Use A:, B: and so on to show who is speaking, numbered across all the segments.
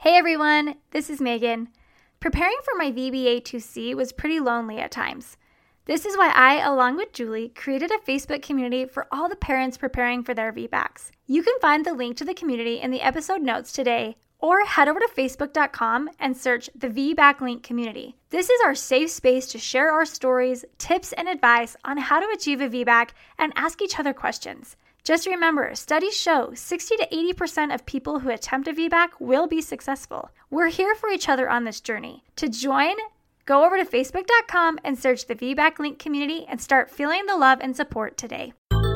A: Hey everyone, this is Megan. Preparing for my VBA2C was pretty lonely at times. This is why I, along with Julie, created a Facebook community for all the parents preparing for their VBACs. You can find the link to the community in the episode notes today, or head over to facebook.com and search the VBAC Link community. This is our safe space to share our stories, tips, and advice on how to achieve a VBAC and ask each other questions. Just remember, studies show 60 to 80% of people who attempt a VBAC will be successful. We're here for each other on this journey. To join, go over to facebook.com and search the VBAC Link community and start feeling the love and support today.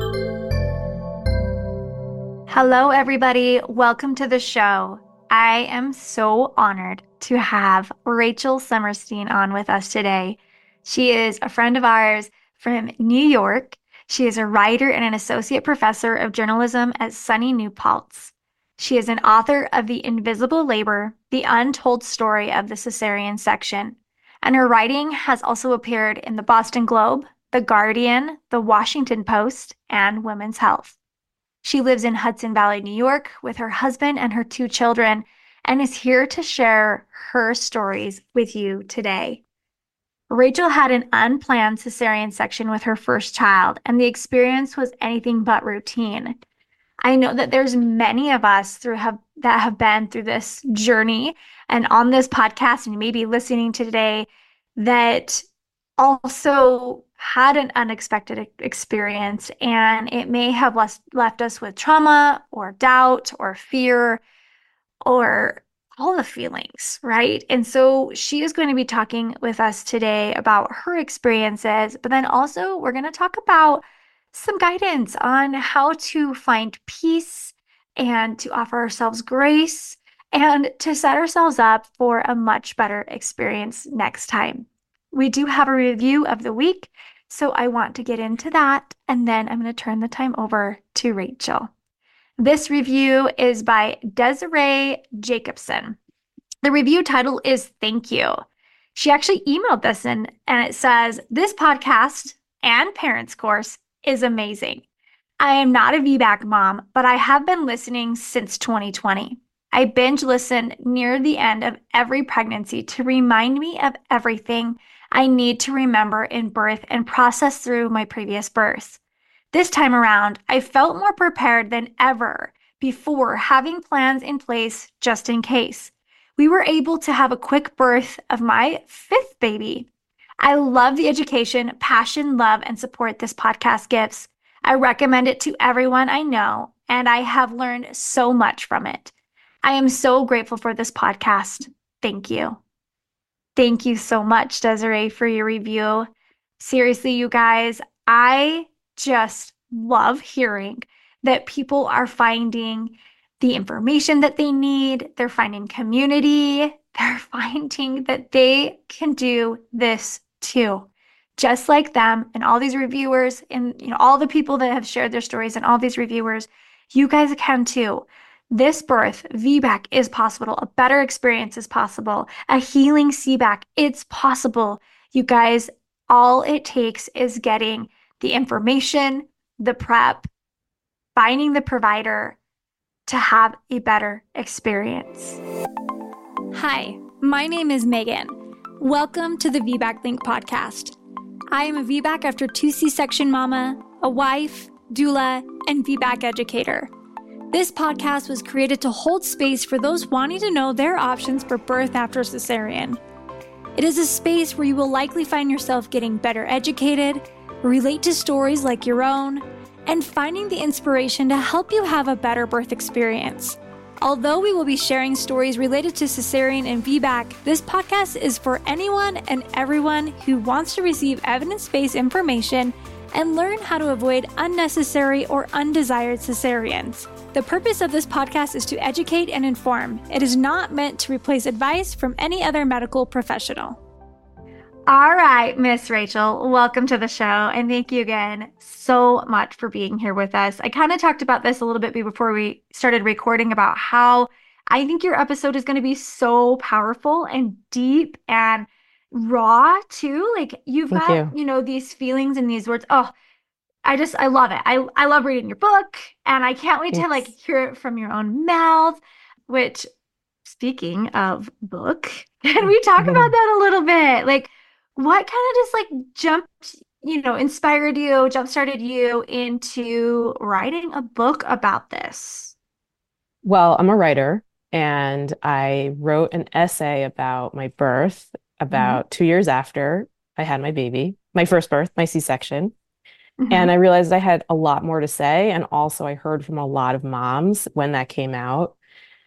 A: Hello, everybody. Welcome to the show. I am so honored to have Rachel Summerstein on with us today. She is a friend of ours from New York. She is a writer and an associate professor of journalism at SUNY New Paltz. She is an author of The Invisible Labor, The Untold Story of the Cesarean Section, and her writing has also appeared in the Boston Globe, The Guardian, The Washington Post, and Women's Health. She lives in Hudson Valley, New York, with her husband and her 2 children, and is here to share her stories with you today. Rachel had an unplanned cesarean section with her first child, and the experience was anything but routine. I know that there's many of us that have been through this journey and on this podcast and maybe listening today that also had an unexpected experience, and it may have left us with trauma or doubt or fear or all the feelings, right? And so she is going to be talking with us today about her experiences, but then also we're going to talk about some guidance on how to find peace and to offer ourselves grace and to set ourselves up for a much better experience next time. We do have a review of the week, so I want to get into that, and then I'm going to turn the time over to Rachel. This review is by Desiree Jacobson. The review title is Thank You. She actually emailed this in, and it says, "This podcast and parents course is amazing. I am not a VBAC mom, but I have been listening since 2020. I binge listen near the end of every pregnancy to remind me of everything I need to remember in birth and process through my previous births. This time around, I felt more prepared than ever before, having plans in place just in case. We were able to have a quick birth of my 5th baby. I love the education, passion, love, and support this podcast gives. I recommend it to everyone I know, and I have learned so much from it. I am so grateful for this podcast. Thank you." Thank you so much, Desiree, for your review. Seriously, you guys, I just love hearing that people are finding the information that they need. They're finding community. They're finding that they can do this too, just like them and all these reviewers and all the people that have shared their stories and all these reviewers. You guys can too. This birth, VBAC, is possible. A better experience is possible. A healing CBAC, it's possible. You guys, all it takes is getting the information, the prep, finding the provider to have a better experience. Hi, my name is Megan. Welcome to the VBAC Link podcast. I am a VBAC after 2 C-section mama, a wife, doula, and VBAC educator. This podcast was created to hold space for those wanting to know their options for birth after cesarean. It is a space where you will likely find yourself getting better educated, relate to stories like your own, and finding the inspiration to help you have a better birth experience. Although we will be sharing stories related to cesarean and VBAC, this podcast is for anyone and everyone who wants to receive evidence-based information and learn how to avoid unnecessary or undesired cesareans. The purpose of this podcast is to educate and inform. It is not meant to replace advice from any other medical professional. All right, Miss Rachel, welcome to the show. And thank you again so much for being here with us. I kind of talked about this a little bit before we started recording about how I think your episode is going to be so powerful and deep and raw too. Like you've got, these feelings and these words. Oh, I love it. I love reading your book, and I can't wait to hear it from your own mouth, which speaking of book, can we talk about that a little bit? Like, what kind of just like jumped, inspired you, jump started you into writing a book about this?
B: Well, I'm a writer and I wrote an essay about my birth
A: Hmm.
B: about 2 years after I had my baby, my first birth, my C-section.
A: Hmm.
B: And I realized I had a lot more to say. And also, I heard from a lot of moms when that came out.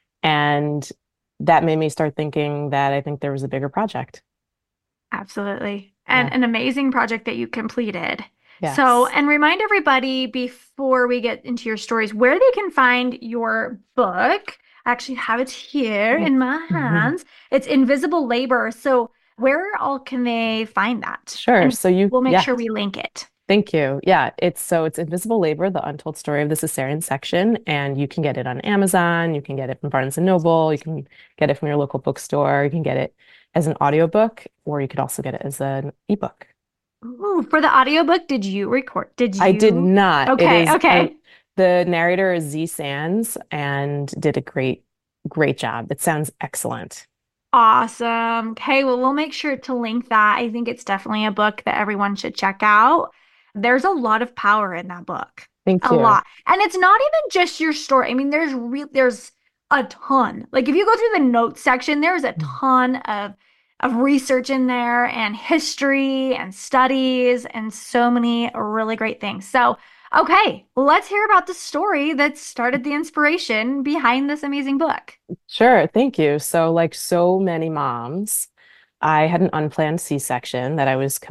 B: And that made me start thinking that I think there was a bigger project.
A: Absolutely. And
B: Yeah.
A: an amazing project that you completed. So,
B: Yes.
A: and remind everybody before we get into your stories where they can find your book. I actually have it here in my hands. It's Invisible Labor. So, where all can they find that?
B: Sure.
A: And
B: So you,
A: we'll make
B: yeah,
A: sure we link it.
B: thank you. Yeah, it's Invisible Labor, the untold story of the cesarean section, and you can get it on Amazon, you can get it from Barnes and Noble, you can get it from your local bookstore, you can get it as an audiobook, or you could also get it as an ebook.
A: Ooh, for the audiobook, did you record? Did
B: I did
A: you?
B: not. It
A: Okay,
B: is
A: okay.
B: the narrator is Z Sands and did a great job. It sounds excellent.
A: Awesome. Okay, well, we'll make sure to link that. I think it's definitely a book that everyone should check out. There's a lot of power in that book.
B: Thank
A: A
B: you.
A: lot. And it's not even just your story. I mean, there's a ton. Like if you go through the notes section, there's a ton of research in there and history and studies and so many really great things. So, okay, let's hear about the story that started the inspiration behind this amazing book.
B: Sure, thank you. So, like so many moms, I had an unplanned C-section that I was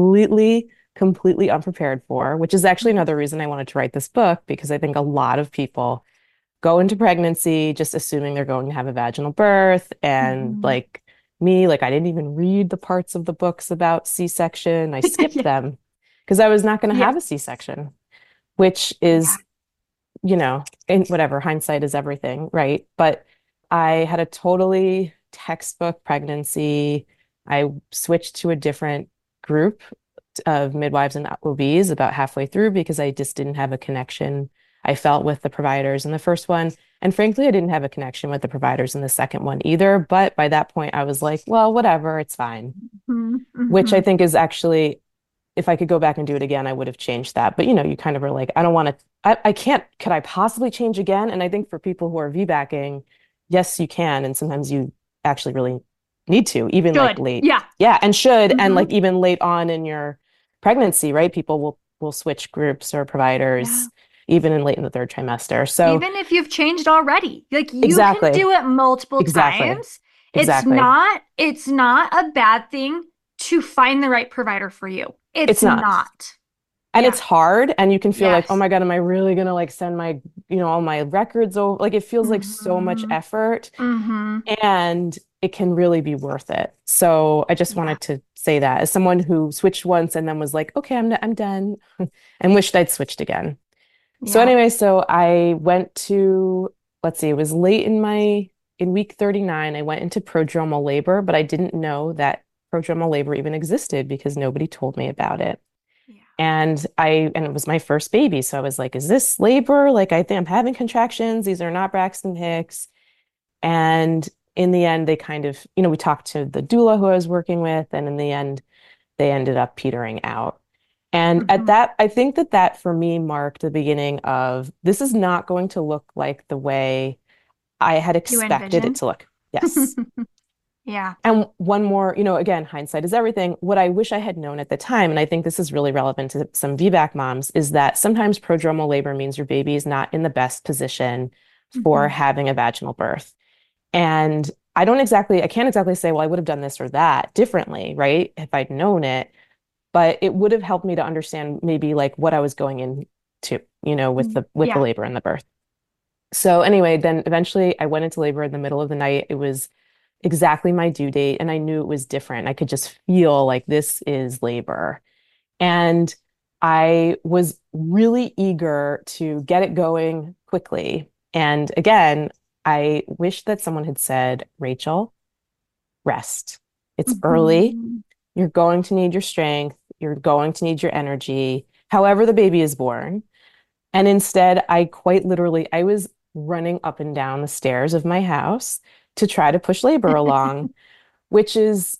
B: completely unprepared for, which is actually another reason I wanted to write this book because I think a lot of people go into pregnancy just assuming they're going to have a vaginal birth. And
A: Mhm.
B: like me, like I didn't even read the parts of the books about C-section. I skipped
A: Yeah.
B: them because I was not going to
A: Yeah.
B: have a C-section, which
A: Yeah.
B: is in whatever, hindsight is everything, right? But I had a totally textbook pregnancy. I switched to a different group of midwives and OBs about halfway through because I just didn't have a connection I felt with the providers in the first one. And frankly, I didn't have a connection with the providers in the second one either. But by that point, I was like, well, whatever, it's fine,
A: Mhm.
B: which I
A: Mhm.
B: think is actually if I could go back and do it again, I would have changed that. But you kind of are like, I don't want to, I can't, could I possibly change again? And I think for people who are VBACing, yes, you can. And sometimes you actually really need to, even like
A: Good.
B: late.
A: Yeah.
B: Yeah, and should, and
A: Hmm.
B: like even late on in your pregnancy, right? People will switch groups or
A: Yeah.
B: providers, even in late in the third trimester. So
A: Even if you've changed already, like you can
B: exactly,
A: do it multiple
B: exactly,
A: times.
B: exactly.
A: It's not a bad thing to find the right provider for you. It's
B: It's not.
A: not.
B: And
A: Yeah.
B: it's hard and you can feel like, oh
A: Yes.
B: my God, am I really gonna like send my, all my records over? Like it feels like so much
A: Hmm.
B: effort
A: Hmm.
B: and it can really be worth it. So I just
A: Yeah.
B: wanted to say that as someone who switched once and then was like, okay, I'm done and wished I'd switched again. So
A: Yeah.
B: anyway, so I went to, let's see, it was late in week 39, I went into prodromal labor, but I didn't know that prodromal labor even existed because nobody told me about it.
A: Yeah.
B: And it was my first baby. So I was like, is this labor? Like I think I'm having contractions. These are not Braxton Hicks. And in the end, they kind of, we talked to the doula who I was working with, and in the end, they ended up petering out. And at
A: Hmm.
B: that, I think that for me marked the beginning of this is not going to look like the way I had
A: You
B: expected it
A: envision?
B: to look. Yes.
A: Yeah.
B: And one more, again, hindsight is everything. What I wish I had known at the time, and I think this is really relevant to some VBAC moms, is that sometimes prodromal labor means your baby is not in the best position for
A: Hmm.
B: having a vaginal birth. And I can't exactly say, well, I would have done this or that differently, right? If I'd known it, but it would have helped me to understand maybe like what I was going into, with the
A: Yeah.
B: labor and the birth. So anyway, then eventually I went into labor in the middle of the night. It was exactly my due date, and I knew it was different. I could just feel like this is labor. And I was really eager to get it going quickly. And again, I wish that someone had said, Rachel, rest. It's early.
A: Hmm.
B: You're going to need your strength. You're going to need your energy, however the baby is born. And instead, I quite literally, I was running up and down the stairs of my house to try to push labor along, which is,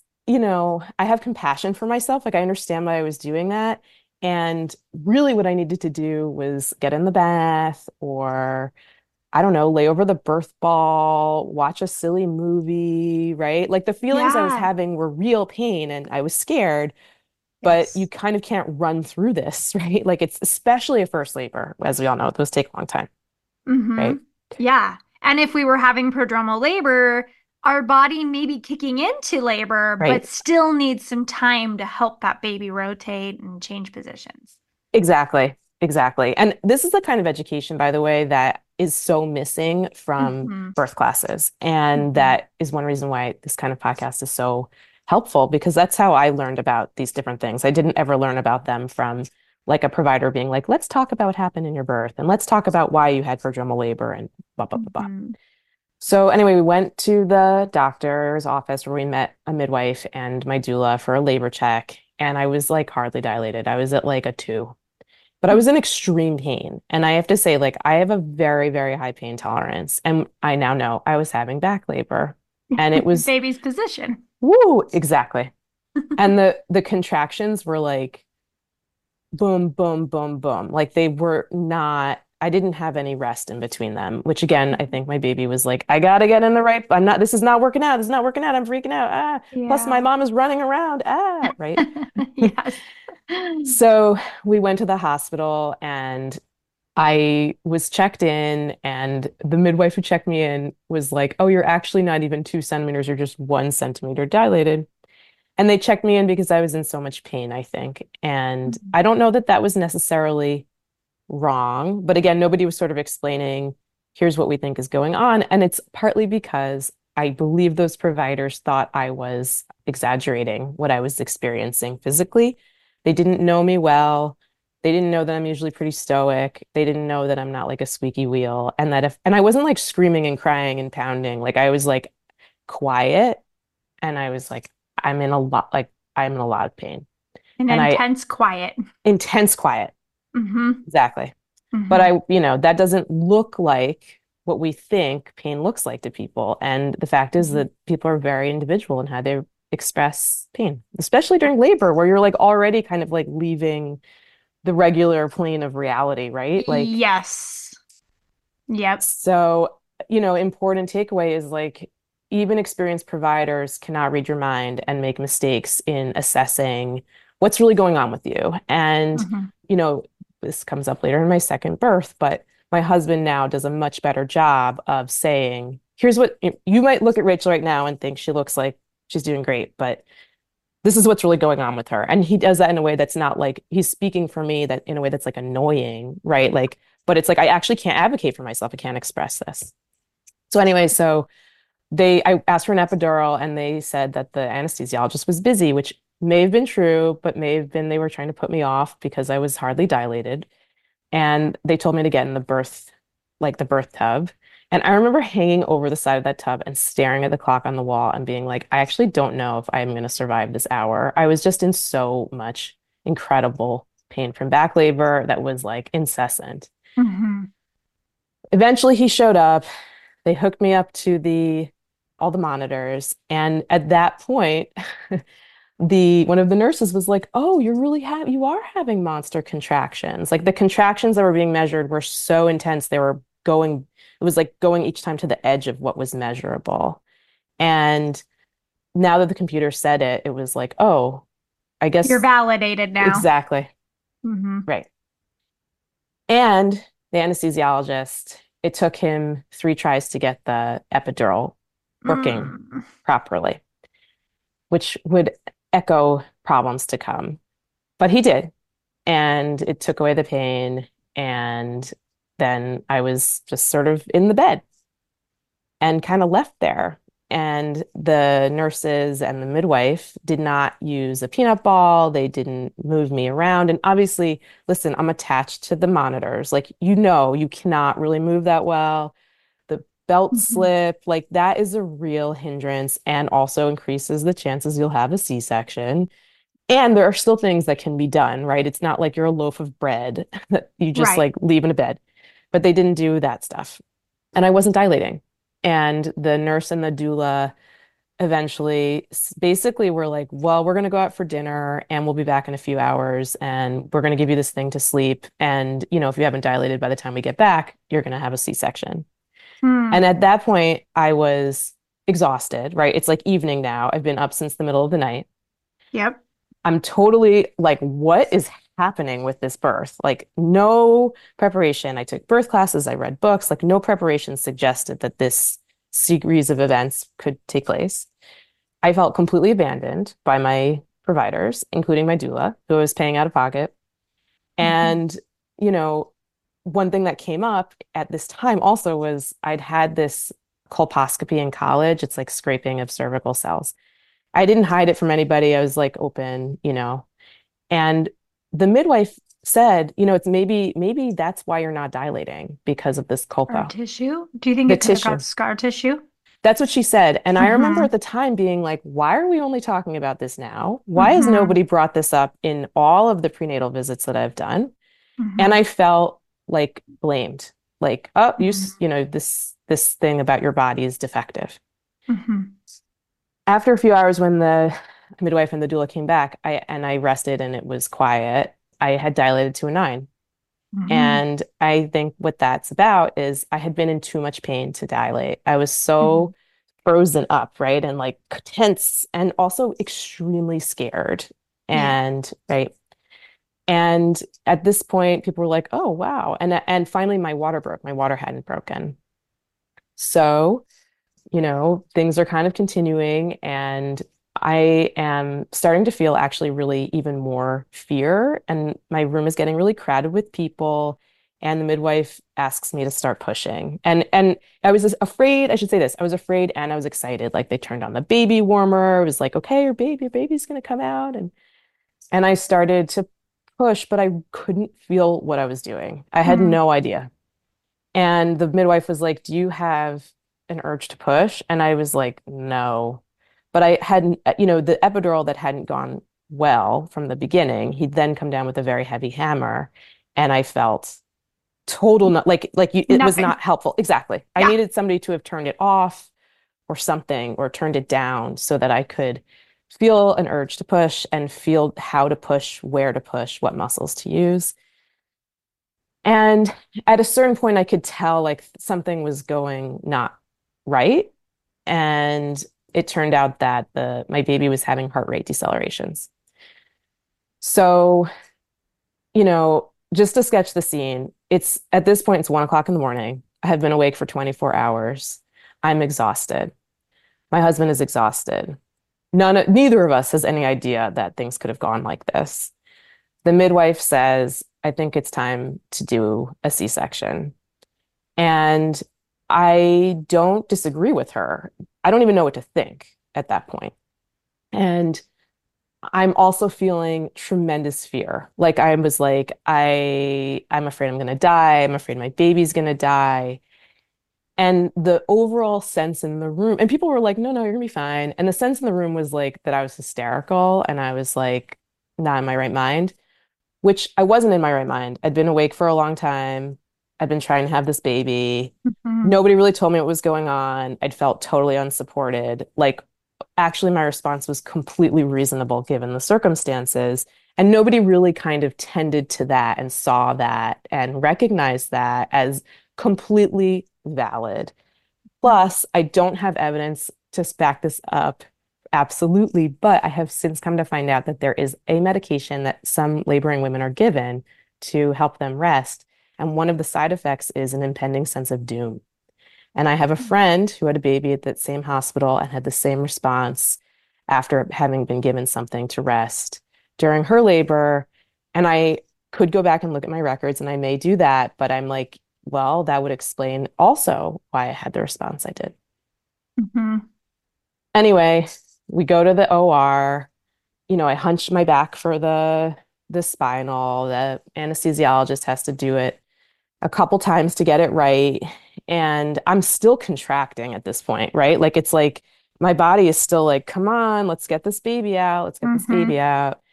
B: I have compassion for myself. Like I understand why I was doing that. And really what I needed to do was get in the bath or I don't know, lay over the birth ball, watch a silly movie, right? Like the feelings I was
A: Yeah.
B: having were real pain and I was scared, but you
A: Yes.
B: kind of can't run through this, right? Like it's especially a first labor, as we all know, those take a long time,
A: Mm-hmm.
B: right?
A: Yeah. And if we were having prodromal labor, our body may be kicking into labor, but
B: Right.
A: still needs some time to help that baby rotate and change positions.
B: Exactly. Exactly. And this is the kind of education, by the way, that is so missing from
A: Mm-hmm.
B: birth classes. And
A: Mm-hmm.
B: that is one reason why this kind of podcast is so helpful because that's how I learned about these different things. I didn't ever learn about them from like a provider being like, let's talk about what happened in your birth and let's talk about why you had prodromal labor and blah, blah, blah, blah.
A: Mm-hmm.
B: So anyway, we went to the doctor's office where we met a midwife and my doula for a labor check. And I was like hardly dilated. I was at like a 2, but I was in extreme pain. And I have to say, like, I have a very, very high pain tolerance. And I now know I was having back labor. And it was,
A: Baby's position.
B: woo, exactly. And the contractions were like boom, boom, boom, boom. Like they were not, I didn't have any rest in between them, which again, I think my baby was like, I gotta get in the right, I'm not, this is not working out. This is not working out. I'm freaking out. Ah, plus my
A: Yeah.
B: mom is running around. Ah, right.
A: Yes.
B: So we went to the hospital and I was checked in, and the midwife who checked me in was like, oh, you're actually not even 2 centimeters, you're just 1 centimeter dilated. And they checked me in because I was in so much pain, I think. And I don't know that that was necessarily wrong. But again, nobody was sort of explaining, here's what we think is going on. And it's partly because I believe those providers thought I was exaggerating what I was experiencing physically. They didn't know me well. They didn't know that I'm usually pretty stoic. They didn't know that I'm not like a squeaky wheel. And that if, and I wasn't like screaming and crying and pounding. Like I was like quiet and I was like, I'm in a lot of pain.
A: An
B: And I
A: intense quiet.
B: intense quiet.
A: Mm-hmm.
B: Exactly. But
A: Mm-hmm.
B: that doesn't look like what we think pain looks like to people. And the fact is
A: Mm-hmm.
B: that people are very individual in how they express pain, especially during labor, where you're like already kind of like leaving the regular plane of reality, right? Like,
A: Yes. Yep.
B: so, important takeaway is like, even experienced providers cannot read your mind and make mistakes in assessing what's really going on with you. And,
A: Mm-hmm.
B: you know, this comes up later in my second birth, but my husband now does a much better job of saying, here's what you might look at Rachel right now and think she looks like she's doing great, but this is what's really going on with her. And he does that in a way that's not like he's speaking for me, that in a way that's like annoying, right? Like, but it's like I actually can't advocate for myself. I can't express this. So anyway, I asked for an epidural and they said that the anesthesiologist was busy, which may have been true, but may have been they were trying to put me off because I was hardly dilated. And they told me to get in the birth tub. And I remember hanging over the side of that tub and staring at the clock on the wall and being like, I actually don't know if I'm going to survive this hour. I was just in so much incredible pain from back labor that was like incessant.
A: Mm-hmm.
B: Eventually he showed up. They hooked me up to the all the monitors. And at that point, the one of the nurses was like, "Oh, you are having monster contractions." Like the contractions that were being measured were so intense, it was like going each time to the edge of what was measurable. And now that the computer said it, it was like, "Oh, I
A: You're
B: guess
A: validated now.
B: exactly.
A: Mm-hmm.
B: Right." And the anesthesiologist, it took him 3 tries to get the epidural working
A: Mm.
B: properly, which would echo problems to come. But he did. And it took away the pain. And then I was just sort of in the bed and kind of left there. And the nurses and the midwife did not use a peanut ball. They didn't move me around. And obviously, listen, I'm attached to the monitors. Like, you cannot really move that well. The belt
A: Mhm.
B: slip, like that is a real hindrance and also increases the chances you'll have a C-section. And there are still things that can be done, right? It's not like you're a loaf of bread that you just
A: Right.
B: like leave in a bed. But they didn't do that stuff. And I wasn't dilating. And the nurse and the doula eventually basically were like, well, we're going to go out for dinner and we'll be back in a few hours and we're going to give you this thing to sleep. And, if you haven't dilated by the time we get back, you're going to have a C-section. And
A: Hmm.
B: at that point, I was exhausted, right? It's like evening now. I've been up since the middle of the night.
A: Yep.
B: I'm totally like, what is happening with this birth? Like, no preparation. I took birth classes, I read books, like, no preparation suggested that this series of events could take place. I felt completely abandoned by my providers, including my doula, who was paying out of pocket.
A: Hmm.
B: And, you know, one thing that came up at this time also was I'd had this colposcopy in college. It's like scraping of cervical cells. I didn't hide it from anybody. I was like open, and the midwife said, it's maybe that's why you're not dilating because of this
A: Scar
B: colpo,
A: tissue? Do you think
B: the
A: it could have got
B: tissue.
A: scar tissue?
B: That's what she said. And I remember
A: Hmm.
B: at the time being like, why are we only talking about this now? Why has
A: Hmm.
B: nobody brought this up in all of the prenatal visits that I've done? And
A: Hmm.
B: I felt like blamed, like, oh,
A: Hmm.
B: this thing about your body is defective.
A: Hmm.
B: After a few hours, when the midwife and the doula came back, I rested and it was quiet. I had dilated to a 9.
A: Hmm.
B: And I think what that's about is I had been in too much pain to dilate. I was so
A: Hmm.
B: frozen up, right? And like tense and also extremely scared.
A: Yeah.
B: And right. And at this point, people were like, oh, wow. And finally my water broke. My water hadn't broken. So, things are kind of continuing and I am starting to feel actually really even more fear. And my room is getting really crowded with people. And the midwife asks me to start pushing. And I was afraid, I should say this, I was afraid and I was excited. Like they turned on the baby warmer. It was like, okay, your baby's gonna come out. And I started to push, but I couldn't feel what I was doing. I had
A: Hmm.
B: no idea. And the midwife was like, do you have an urge to push? And I was like, no. But I hadn't, the epidural that hadn't gone well from the beginning, he'd then come down with a very heavy hammer. And I felt total, not it was
A: Nothing.
B: not helpful. Exactly. I
A: Yeah.
B: needed somebody to have turned it off or something or turned it down so that I could feel an urge to push and feel how to push, where to push, what muscles to use. And at a certain point, I could tell like something was going not right. And it turned out that my baby was having heart rate decelerations. So, just to sketch the scene, it's at this point, it's 1 o'clock in the morning. I have been awake for 24 hours. I'm exhausted. My husband is exhausted. Neither of us has any idea that things could have gone like this. The midwife says, I think it's time to do a C-section. And I don't disagree with her. I don't even know what to think at that point. And I'm also feeling tremendous fear. Like I was like, I'm afraid I'm gonna die. I'm afraid my baby's gonna die. And the overall sense in the room, and people were like, no, no, you're gonna be fine. And the sense in the room was like that I was hysterical and I was like, not in my right mind, which I wasn't in my right mind. I'd been awake for a long time. I'd been trying to have this baby.
A: Hmm.
B: Nobody really told me what was going on. I'd felt totally unsupported. Like, actually, my response was completely reasonable given the circumstances. And nobody really kind of tended to that and saw that and recognized that as completely valid. Plus, I don't have evidence to back this up absolutely, but I have since come to find out that there is a medication that some laboring women are given to help them rest. And one of the side effects is an impending sense of doom. And I have a friend who had a baby at that same hospital and had the same response after having been given something to rest during her labor. And I could go back and look at my records and I may do that, but I'm like, well, that would explain also why I had the response I did.
A: Hmm.
B: Anyway, we go to the OR. I hunch my back for the spinal. The anesthesiologist has to do it a couple times to get it right. And I'm still contracting at this point, right? Like it's like my body is still like, come on, let's get this baby out. Let's get this
A: Hmm.
B: baby out.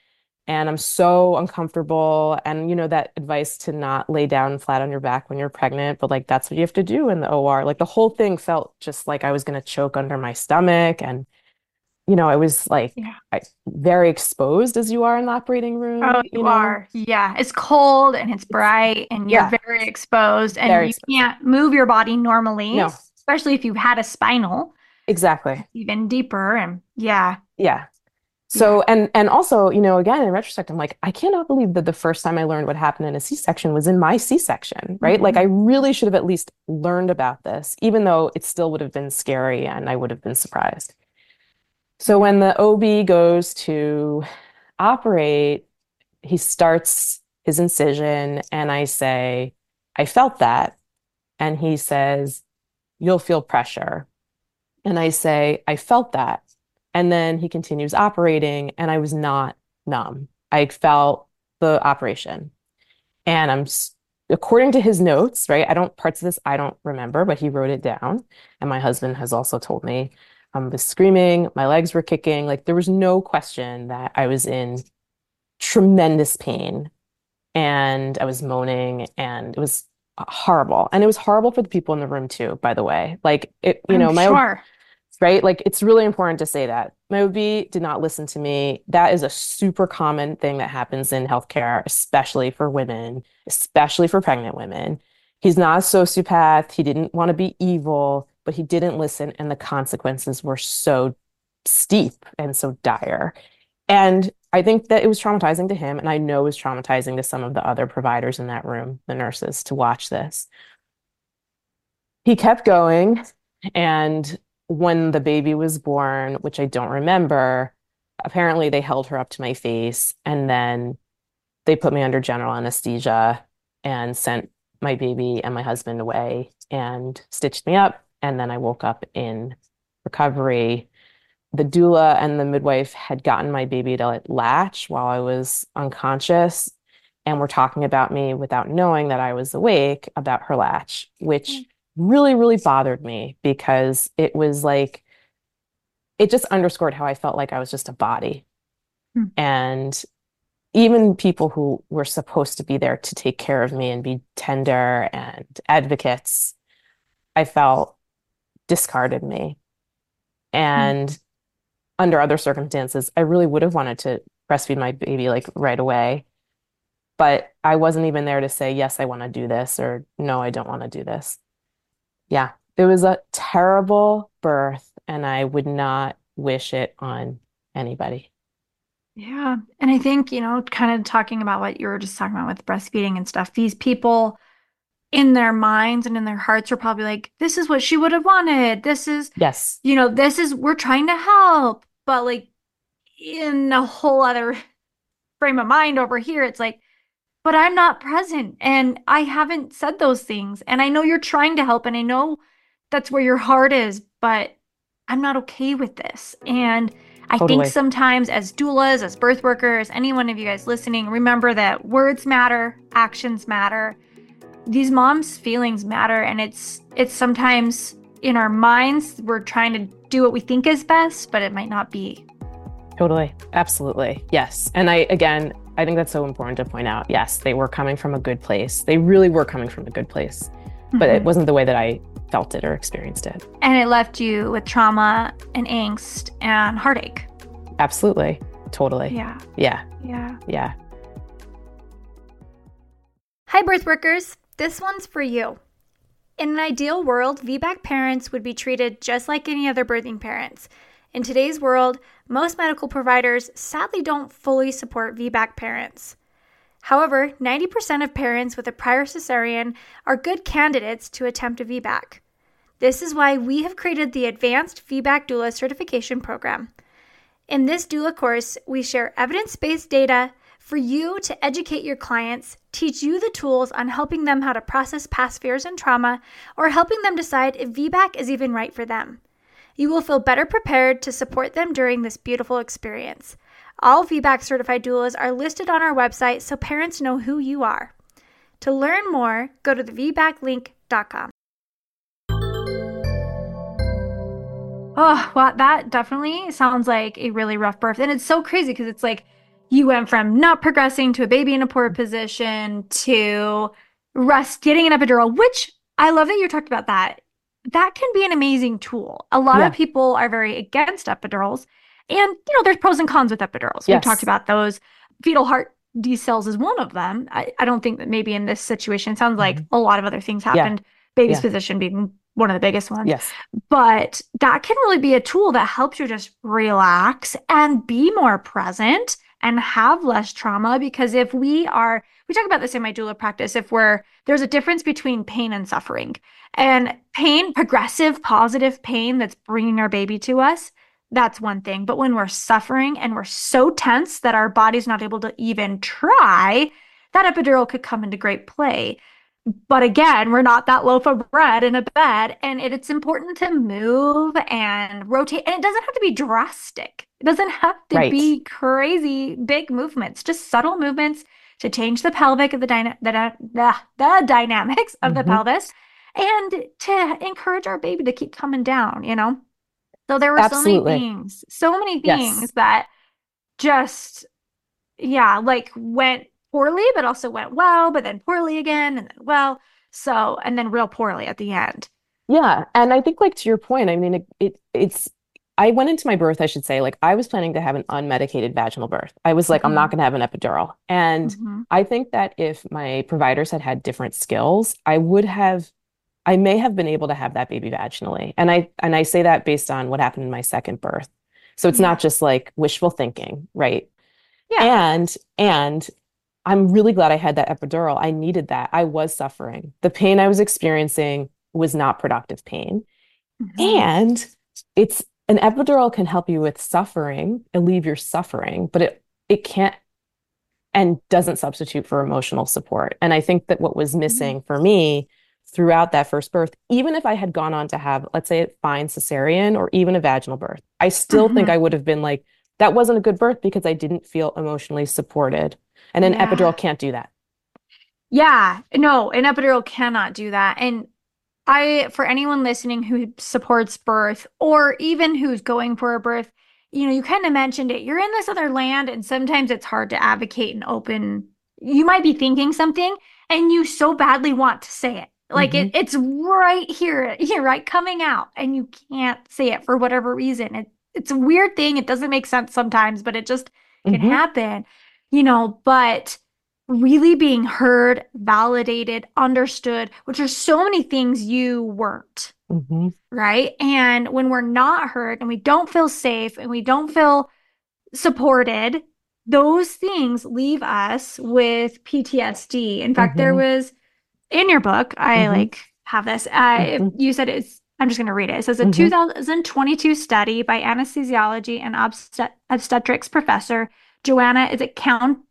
B: and I'm so uncomfortable. And that advice to not lay down flat on your back when you're pregnant, but like that's what you have to do in the OR. Like the whole thing felt just like I was going to choke under my stomach. And I was like
A: Yeah.
B: very exposed as you are in the operating
A: Oh,
B: room,
A: you are. Yeah. It's cold and it's
B: It's,
A: bright and you're
B: yeah,
A: very exposed and
B: very
A: you
B: exposed.
A: can't move your body normally,
B: No,
A: especially if you've had a spinal,
B: exactly.
A: even deeper. And yeah,
B: Yeah.
A: yeah.
B: So, and also, again, in retrospect, I'm like, I cannot believe that the first time I learned what happened in a C-section was in my C-section, right? Like I
A: Mhm.
B: really should have at least learned about this, even though it still would have been scary and I would have been surprised. So
A: Yeah.
B: when the OB goes to operate, he starts his incision and I say, I felt that. And he says, you'll feel pressure. And I say, I felt that. And then he continues operating, and I was not numb. I felt the operation. And according to his notes, right? Parts of this I don't remember, but he wrote it down. And my husband has also told me I was screaming, my legs were kicking. Like there was no question that I was in tremendous pain and I was moaning, and it was horrible. And it was horrible for the people in the room too, by the way. Like it,
A: I'm
B: my
A: sure.
B: right? Like it's really important to say that. My OB did not listen to me. That is a super common thing that happens in healthcare, especially for women, especially for pregnant women. He's not a sociopath. He didn't want to be evil, but he didn't listen, and the consequences were so steep and so dire. And I think that it was traumatizing to him, and I know it was traumatizing to some of the other providers in that room, the nurses, to watch this. He kept going, and when the baby was born, which I don't remember, apparently they held her up to my face and then they put me under general anesthesia and sent my baby and my husband away and stitched me up. And then I woke up in recovery. The doula and the midwife had gotten my baby to latch while I was unconscious and were talking about me without knowing that I was awake about her latch, which really, really bothered me because it was like, it just underscored how I felt like I was just a body.
A: Mm.
B: And even people who were supposed to be there to take care of me and be tender and advocates, I felt discarded me.
A: Mm.
B: And under other circumstances, I really would have wanted to breastfeed my baby like right away. But I wasn't even there to say, yes, I want to do this, or no, I don't want to do this. Yeah, it was a terrible birth, and I would not wish it on anybody.
A: Yeah. And I think, kind of talking about what you were just talking about with breastfeeding and stuff, these people in their minds and in their hearts are probably like, this is what she would have wanted.
B: Yes,
A: We're trying to help. But like in a whole other frame of mind over here, it's like, but I'm not present and I haven't said those things. And I know you're trying to help and I know that's where your heart is, but I'm not okay with this. And I think
B: totally,
A: sometimes as doulas, as birth workers, any one of you guys listening, remember that words matter, actions matter. These moms' feelings matter, and it's sometimes in our minds we're trying to do what we think is best, but it might not be.
B: totally, absolutely. Yes. And I think that's so important to point out. Yes, they were coming from a good place. They really were coming from a good place, but it
A: Mhm.
B: wasn't the way that I felt it or experienced it.
A: And it left you with trauma and angst and heartache.
B: Absolutely. Totally.
A: Yeah.
B: Yeah.
A: Yeah.
B: Yeah.
A: Hi, birth workers. This one's for you. In an ideal world, VBAC parents would be treated just like any other birthing parents. In today's world, most medical providers sadly don't fully support VBAC parents. However, 90% of parents with a prior cesarean are good candidates to attempt a VBAC. This is why we have created the Advanced VBAC Doula Certification Program. In this doula course, we share evidence-based data for you to educate your clients, teach you the tools on helping them how to process past fears and trauma, or helping them decide if VBAC is even right for them. You will feel better prepared to support them during this beautiful experience. All VBAC certified doulas are listed on our website so parents know who you are. To learn more, go to thevbaclink.com. Oh, well, that definitely sounds like a really rough birth. And it's so crazy because it's like you went from not progressing to a baby in a poor position to rest, getting an epidural, which I love that you talked about that. That can be an amazing tool. A lot of
B: Yeah.
A: people are very against epidurals. And, there's pros and cons with epidurals. We've talked
B: Yes.
A: about those. Fetal heart decels is one of them. I don't think that maybe in this situation, it sounds like
B: Mhm.
A: a lot of other things
B: Yeah.
A: happened, baby's
B: Yeah.
A: position being one of the biggest ones.
B: Yes.
A: But that can really be a tool that helps you just relax and be more present and have less trauma. Because if we talk about this in my doula practice, there's a difference between pain and suffering. And pain, progressive, positive pain that's bringing our baby to us, that's one thing. But when we're suffering and we're so tense that our body's not able to even try, that epidural could come into great play. But again, we're not that loaf of bread in a bed, and it's important to move and rotate. And it doesn't have to be drastic. It doesn't have to
B: Right.
A: be crazy big movements, just subtle movements to change the pelvic of the dynamics of the
B: Hmm.
A: pelvis and to encourage our baby to keep coming down. So there were
B: Absolutely.
A: so many things
B: Yes.
A: that just yeah, like went poorly, but also went well, but then poorly again, and then well. So, and then real poorly at the end.
B: Yeah. And I think like to your point, I mean, it's I went into my birth, I should say, like I was planning to have an unmedicated vaginal birth. I was like, I'm not
A: Hmm.
B: going to have an epidural. And
A: Hmm.
B: I think that if my providers had had different skills, I may have been able to have that baby vaginally. And I say that based on what happened in my second birth. So it's
A: Yeah.
B: not just like wishful thinking, right?
A: Yeah.
B: And I'm really glad I had that epidural. I needed that. I was suffering. The pain I was experiencing was not productive pain.
A: Hmm.
B: And it's an epidural can help you with suffering, alleviate your suffering, but it can't and doesn't substitute for emotional support. And I think that what was missing for me throughout that first birth, even if I had gone on to have, let's say, a fine cesarean or even a vaginal birth, I still think
A: Hmm.
B: I would have been like, that wasn't a good birth because I didn't feel emotionally supported. And an
A: Yeah.
B: epidural can't do that.
A: Yeah. No, an epidural cannot do that. And for anyone listening who supports birth or even who's going for a birth, you kind of mentioned it. You're in this other land, and sometimes it's hard to advocate and open. You might be thinking something and you so badly want to say it. Like
B: Hmm.
A: it's right here, right coming out, and you can't say it for whatever reason. It's a weird thing. It doesn't make sense sometimes, but it just can
B: Hmm.
A: happen. But really being heard, validated, understood, which are so many things you weren't,
B: Hmm.
A: right? And when we're not heard and we don't feel safe and we don't feel supported, those things leave us with PTSD. In fact, there
B: Hmm.
A: was in your book, I
B: Hmm.
A: like have this.
B: Hmm.
A: You said I'm just going to read it. It says a
B: Hmm.
A: 2022 study by anesthesiology and obstetrics professor Joanna, is it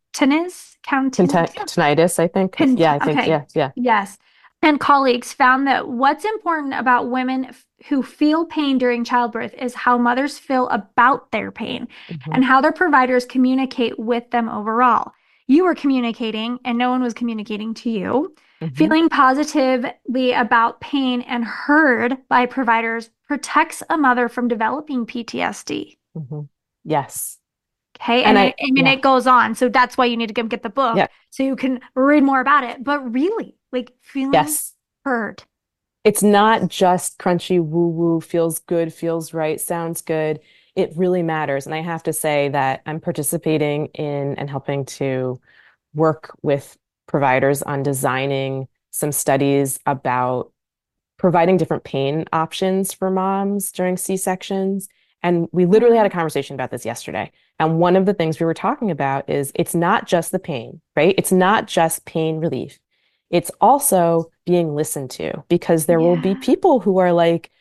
B: Tinnitus, I think. Yeah, I think.
A: Okay.
B: Yeah, yeah.
A: Yes. And colleagues found that what's important about women who feel pain during childbirth is how mothers feel about their pain
B: Hmm.
A: and how their providers communicate with them overall. You were communicating and no one was communicating to you.
B: Hmm.
A: Feeling positively about pain and heard by providers protects a mother from developing PTSD.
B: Hmm. Yes.
A: Okay.
B: And
A: And
B: I, yeah,
A: it goes on. So that's why you need to go get the book
B: yeah,
A: so you can read more about it. But really, like feeling
B: yes.
A: heard.
B: It's not just crunchy woo woo, feels good, feels right, sounds good. It really matters. And I have to say that I'm participating in and helping to work with providers on designing some studies about providing different pain options for moms during C-sections. And we literally had a
A: Yeah.
B: conversation about this yesterday. And one of the things we were talking about is it's not just the pain, right? It's not just pain relief. It's also being listened to because there will be
A: Yeah.
B: people who are like,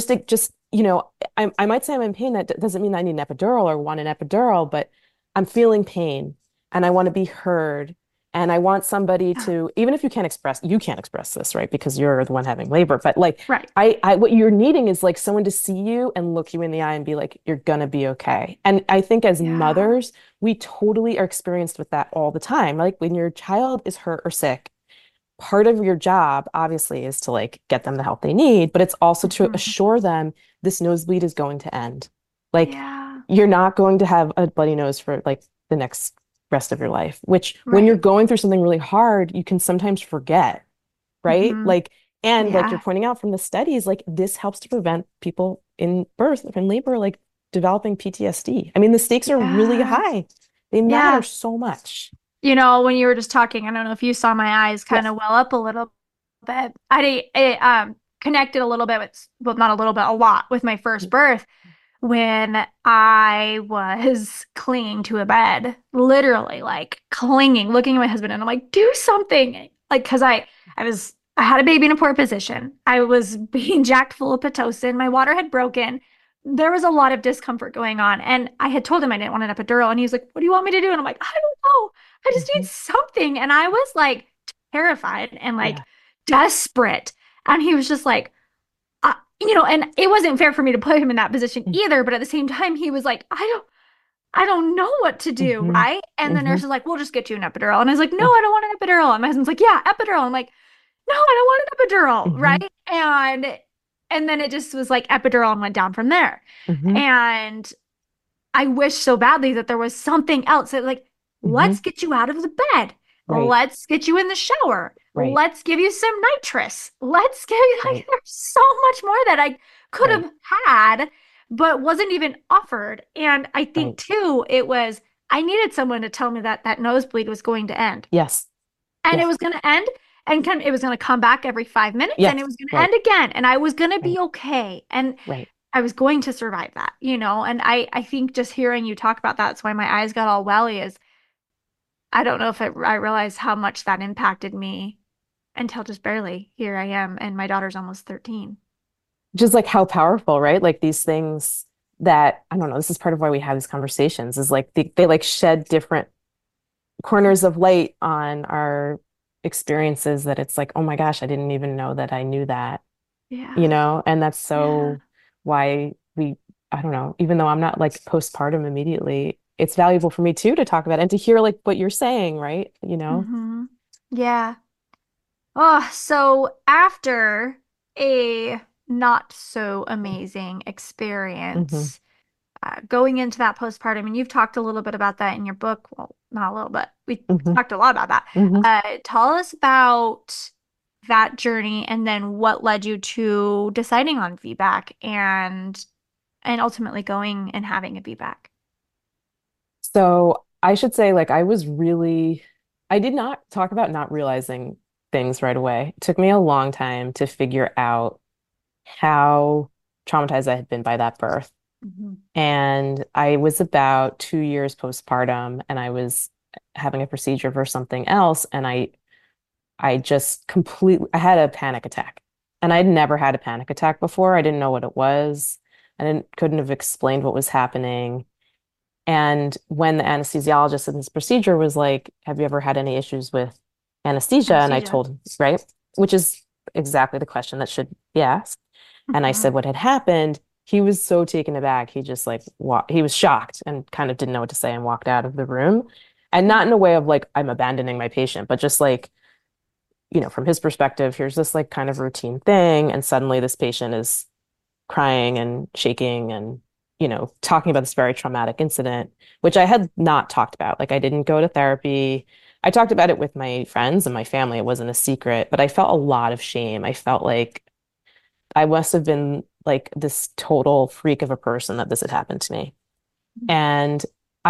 B: I might say I'm in pain. That doesn't mean I need an epidural or want an epidural, but I'm feeling pain and I want to be heard. And I want somebody
A: Yeah.
B: to, even if you can't express this, right? Because you're the one having labor. But like,
A: Right.
B: what you're needing is like someone to see you and look you in the eye and be like, you're gonna be okay. And I think as
A: Yeah.
B: mothers, we totally are experienced with that all the time. Like when your child is hurt or sick, part of your job obviously is to like get them the help they need, but it's also to
A: Mhm.
B: assure them this nosebleed is going to end. Like
A: Yeah.
B: you're not going to have a bloody nose for like the next rest of your life, which when you're
A: Right.
B: going through something really hard, you can sometimes forget, right?
A: Hmm.
B: Like, and like you're
A: Yeah.
B: pointing out from the studies, like this helps to prevent people in birth and labor, like developing PTSD. I mean, the stakes are really
A: Yeah.
B: high. They matter
A: Yeah.
B: so much.
A: When you were just talking, I don't know if you saw my eyes kind
B: Yes.
A: of well up a little bit. It connected a little bit with, well, not a little bit, a lot with my first birth when I was clinging to a bed, literally like clinging, looking at my husband, and I'm like, do something. Like, because I had a baby in a poor position. I was being jacked full of Pitocin. My water had broken. There was a lot of discomfort going on. And I had told him I didn't want an epidural. And he was like, what do you want me to do? And I'm like, I don't know. I just need
B: Mhm.
A: something. And I was like terrified and like
B: Yeah.
A: desperate. And he was just like, and it wasn't fair for me to put him in that position either. But at the same time, he was like, I don't know what to do,
B: Hmm.
A: right? And the
B: Hmm.
A: nurse is like, we'll just get you an epidural. And I was like, no, I don't want an epidural. And my husband's like, yeah, epidural. I'm like, no, I don't want an epidural,
B: Hmm.
A: right? And then it just was like epidural and went down from there.
B: Hmm.
A: And I wish so badly that there was something else that like,
B: Hmm.
A: let's get you out of the bed.
B: Right.
A: Let's get you in the shower.
B: Right.
A: Let's give you some nitrous. Let's give you like
B: Right.
A: there's so much more that I could
B: Right.
A: have had, but wasn't even offered. And I think
B: Right.
A: too, it was I needed someone to tell me that that nosebleed was going to end.
B: Yes.
A: And it
B: Yes.
A: was going to end and it was going to come back every 5 minutes and it
B: Yes.
A: was going to
B: Right.
A: end again. And I was going to be
B: Right.
A: okay. And
B: Right.
A: I was going to survive that. And I think just hearing you talk about that's why my eyes got all welly is I don't know if I realized how much that impacted me until just barely. Here I am, and my daughter's almost 13.
B: Just like how powerful, right? Like these things that, I don't know, this is part of why we have these conversations is like they like shed different corners of light on our experiences that it's like, oh my gosh, I didn't even know that I knew that,
A: Yeah.
B: and that's
A: Yeah.
B: so why I don't know, even though I'm not like postpartum immediately, it's valuable for me too to talk about it and to hear like what you're saying, right?
A: Hmm. Yeah. Oh, so after a not so amazing
B: Hmm.
A: experience, going into that postpartum, and you've talked a little bit about that in your book. Well, not a little bit. We
B: Hmm.
A: talked a lot about that.
B: Hmm.
A: Tell us about that journey and then what led you to deciding on VBAC and ultimately going and having a VBAC.
B: So I should say, like, I did not talk about not realizing things right away. It took me a long time to figure out how traumatized I had been by that birth.
A: Hmm.
B: And I was about 2 years postpartum and I was having a procedure for something else. And I just completely, I had a panic attack. And I'd never had a panic attack before. I didn't know what it was. Couldn't have explained what was happening. And when the anesthesiologist in this procedure was like, have you ever had any issues with anesthesia? And I
A: Anesthesia.
B: told him, right? Which is exactly the question that should be asked. And I
A: Hmm.
B: said what had happened. He was so taken aback. He just like he was shocked and kind of didn't know what to say and walked out of the room. And not in a way of like, I'm abandoning my patient, but just like, from his perspective, here's this like kind of routine thing. And suddenly this patient is crying and shaking and talking about this very traumatic incident, which I had not talked about. Like I didn't go to therapy. I talked about it with my friends and my family. It wasn't a secret, but I felt a lot of shame. I felt like I must have been like this total freak of a person that this had happened to me. And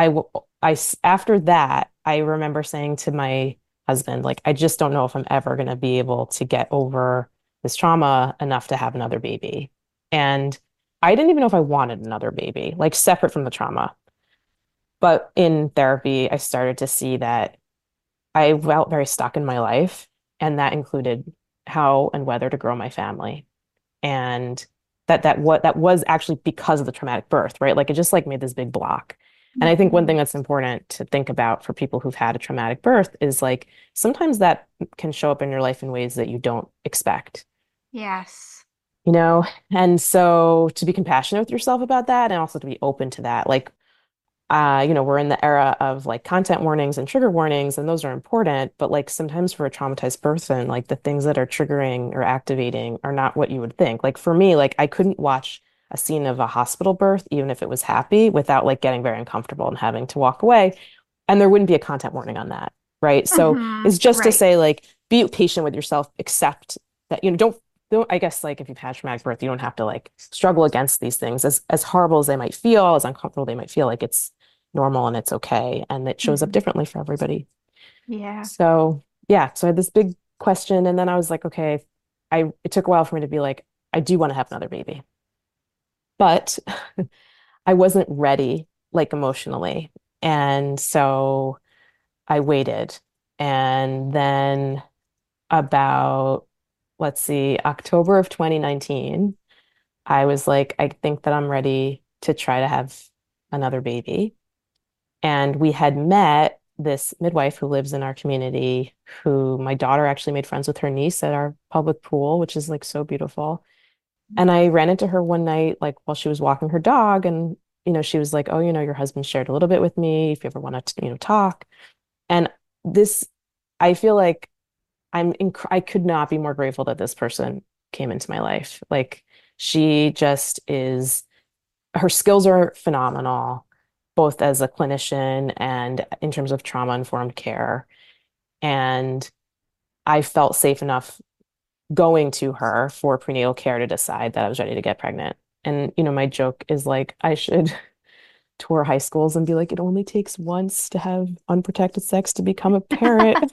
B: after that, I remember saying to my husband, like, I just don't know if I'm ever going to be able to get over this trauma enough to have another baby. And I didn't even know if I wanted another baby, like separate from the trauma. But in therapy, I started to see that I felt very stuck in my life, and that included how and whether to grow my family. And that was actually because of the traumatic birth, right? Like it just like made this big block. And I think one thing
A: Hmm.
B: that's important to think about for people who've had a traumatic birth is like sometimes that can show up in your life in ways that you don't expect,
A: Yes.
B: you know? And so to be compassionate with yourself about that and also to be open to that. Like we're in the era of like content warnings and trigger warnings, and those are important. But like sometimes for a traumatized person, like the things that are triggering or activating are not what you would think. Like for me, like I couldn't watch a scene of a hospital birth, even if it was happy, without like getting very uncomfortable and having to walk away. and there wouldn't be a content warning on that, right? So
A: Hmm.
B: it's just to
A: Right.
B: say, like, be patient with yourself, accept that, don't, I guess, like, if you've had traumatic birth, you don't have to like struggle against these things as horrible as they might feel, as uncomfortable they might feel, like it's normal and it's okay. And it shows up
A: Hmm.
B: differently for everybody.
A: Yeah.
B: So yeah, so I had this big question, and then I was like, okay, it took a while for me to be like, I do want to have another baby, but I wasn't ready, like emotionally. And so I waited. And then about, let's see, October of 2019, I was like, I think that I'm ready to try to have another baby. And we had met this midwife who lives in our community, who my daughter actually made friends with her niece at our public pool, which is like so beautiful. And I ran into her one night, like while she was walking her dog, and she was like, "Oh, your husband shared a little bit with me. If you ever want to, talk." And this, I feel like I could not be more grateful that this person came into my life. Like, she just is, her skills are phenomenal, both as a clinician and in terms of trauma-informed care. And I felt safe enough going to her for prenatal care to decide that I was ready to get pregnant. And, my joke is like, I should tour high schools and be like, it only takes once to have unprotected sex to become a parent.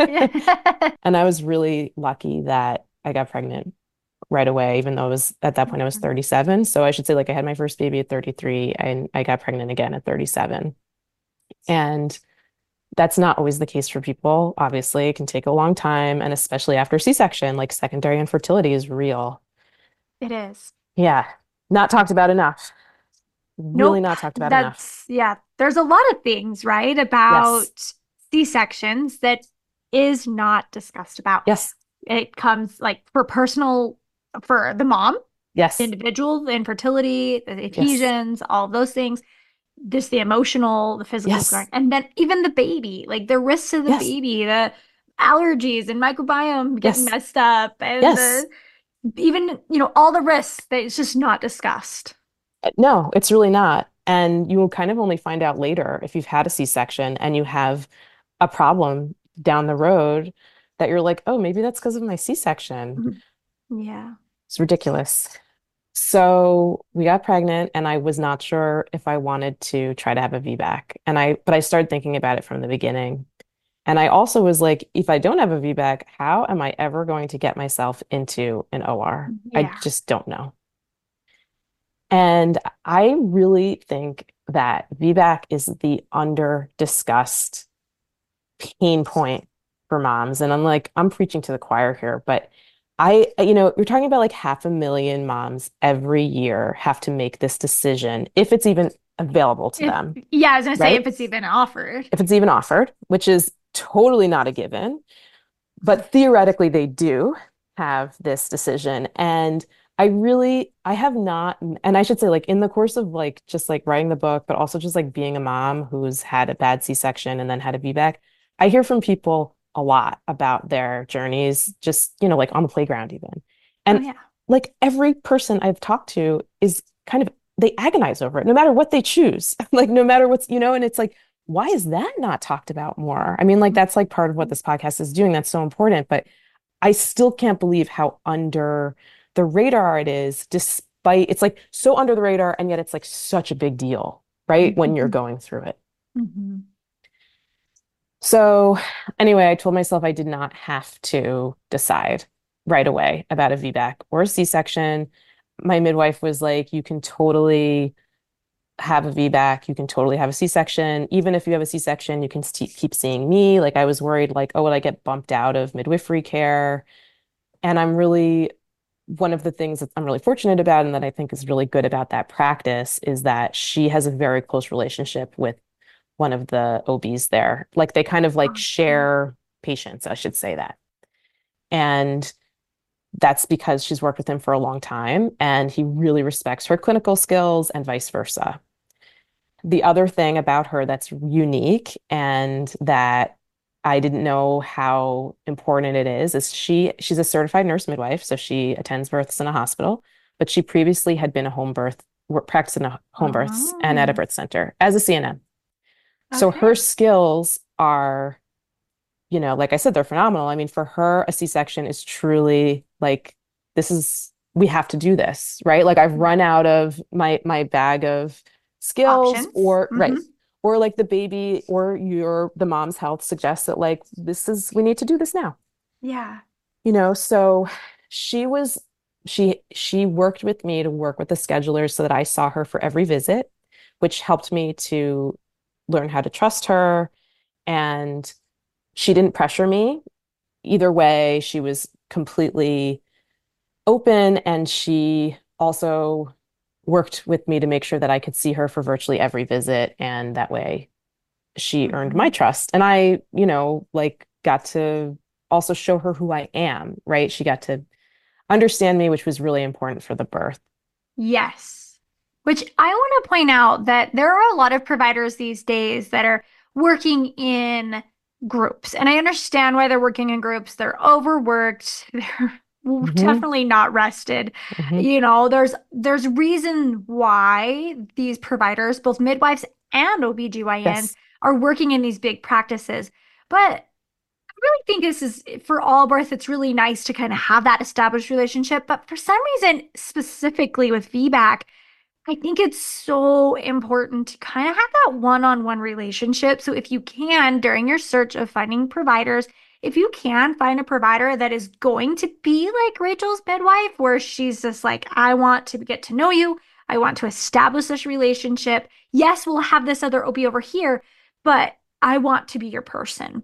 B: And I was really lucky that I got pregnant right away, even though at that point I was 37. So I should say, like, I had my first baby at 33 and I got pregnant again at 37. And that's not always the case for people. Obviously, it can take a long time. And especially after C-section, like, secondary infertility is real.
A: It is.
B: Yeah. Not talked about enough. Really
A: Nope.
B: not talked about enough.
A: That's, yeah. There's a lot of things, right,
B: Yes.
A: about C-sections that is not discussed about.
B: Yes.
A: It comes like for the mom,
B: Yes.
A: individual, the infertility, the
B: Yes.
A: adhesions, all of those things, just the emotional, the physical,
B: Yes.
A: and then even the baby, like the risks of the
B: Yes.
A: baby, the allergies and microbiome getting
B: Yes.
A: messed up, and
B: Yes.
A: the even, all the risks that it's just not discussed.
B: No, it's really not. And you will kind of only find out later if you've had a C-section and you have a problem down the road that you're like, oh, maybe that's because of my C-section.
A: Mhm. Yeah.
B: It's ridiculous. So we got pregnant and I was not sure if I wanted to try to have a VBAC. But I started thinking about it from the beginning. And I also was like, if I don't have a VBAC, how am I ever going to get myself into an OR? I
A: Yeah.
B: just don't know. And I really think that VBAC is the under discussed pain point for moms. And I'm preaching to the choir here, but you're talking about like 500,000 moms every year have to make this decision if it's even available to
A: If
B: them,
A: Yeah, I was gonna say
B: right?
A: if it's even offered.
B: If it's even offered, which is totally not a given, but theoretically they do have this decision. And I have not, and I should say, like, in the course of like just like writing the book, but also just like being a mom who's had a bad C-section and then had a VBAC, I hear from people a lot about their journeys, just, like on the playground even.
A: Oh
B: And
A: yeah.
B: like every person I've talked to is kind of, they agonize over it, no matter what they choose, like no matter and it's like, why is that not talked about more? I mean, like, that's like part of what this podcast is doing. That's so important, but I still can't believe how under the radar it is, despite it's like so under the radar, and yet it's like such a big deal, right? When you're going through it.
A: Mhm.
B: So, anyway, I told myself I did not have to decide right away about a VBAC or a C-section. My midwife was like, you can totally have a VBAC, you can totally have a C-section. Even if you have a C-section, you can keep seeing me. Like, I was worried, like, oh, would I get bumped out of midwifery care? And one of the things that I'm really fortunate about and that I think is really good about that practice is that she has a very close relationship with one of the OBs there. Like, they kind of like
A: Awesome.
B: share patients, I should say that. And that's because she's worked with him for a long time and he really respects her clinical skills and vice versa. The other thing about her that's unique and that I didn't know how important it is she's a certified nurse midwife, so she attends births in a hospital, but she previously had been a home birth, practiced in a home births and at a
A: Oh.
B: birth center as a CNM. So her
A: Okay.
B: skills are, like I said, they're phenomenal. I mean, for her, a C-section is truly like, we have to do this, right? Like I've run out of my bag of skills
A: Options.
B: right.
A: Hmm.
B: Or like the baby or the mom's health suggests that like we need to do this now.
A: Yeah.
B: So she was she worked with me to work with the schedulers so that I saw her for every visit, which helped me to learn how to trust her. And she didn't pressure me either way. She was completely open, and she also worked with me to make sure that I could see her for virtually every visit. And that way she earned my
A: Hmm.
B: trust. And I, like got to also show her who I am, right? She got to understand me, which was really important for the birth.
A: Yes. Which I want to point out that there are a lot of providers these days that are working in groups. And I understand why they're working in groups. They're overworked. They're
B: Hmm.
A: definitely not rested.
B: Hmm.
A: There's reason why these providers, both midwives and OBGYNs,
B: Yes,
A: are working in these big practices. But really think this is for all birth, it's really nice to kind of have that established relationship. But for some reason, specifically with VBAC, I think it's so important to kind of have that one-on-one relationship. So if you can, during your search of finding providers, if you can find a provider that is going to be like Rachel's midwife, where she's just like, I want to get to know you. I want to establish this relationship. Yes, we'll have this other OB over here, but I want to be your person.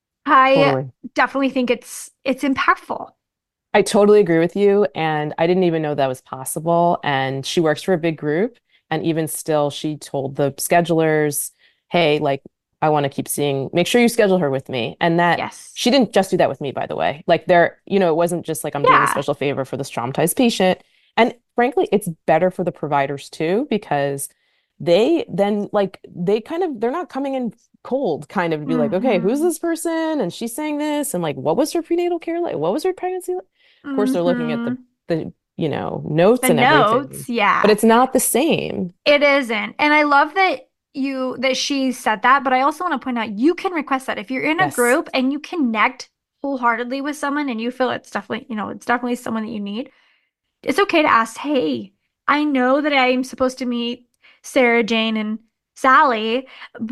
A: I
B: totally.
A: definitely think it's impactful.
B: I totally agree with you. And I didn't even know that was possible. And she works for a big group. And even still, she told the schedulers, hey, like, I want to keep seeing, make sure you schedule her with me. And that
A: Yes.
B: she didn't just do that with me, by the way. Like, it wasn't just like I'm doing a
A: Yeah.
B: special favor for this traumatized patient. And frankly, it's better for the providers too, because they then, like, they're not coming in cold, kind of be like, okay, who's
A: Mm-hmm.
B: this person? And she's saying this. And like, what was her prenatal care like? What was her pregnancy like? Of course, they're looking at the
A: Mm-hmm.
B: the notes
A: The
B: and everything,
A: notes,
B: but
A: yeah.
B: it's not the same.
A: It isn't. And I love that she said that, but I also want to point out you can request that if you're in a
B: Yes.
A: group and you connect wholeheartedly with someone and you feel it's definitely someone that you need. It's okay to ask, hey, I know that I'm supposed to meet Sarah Jane and Sally,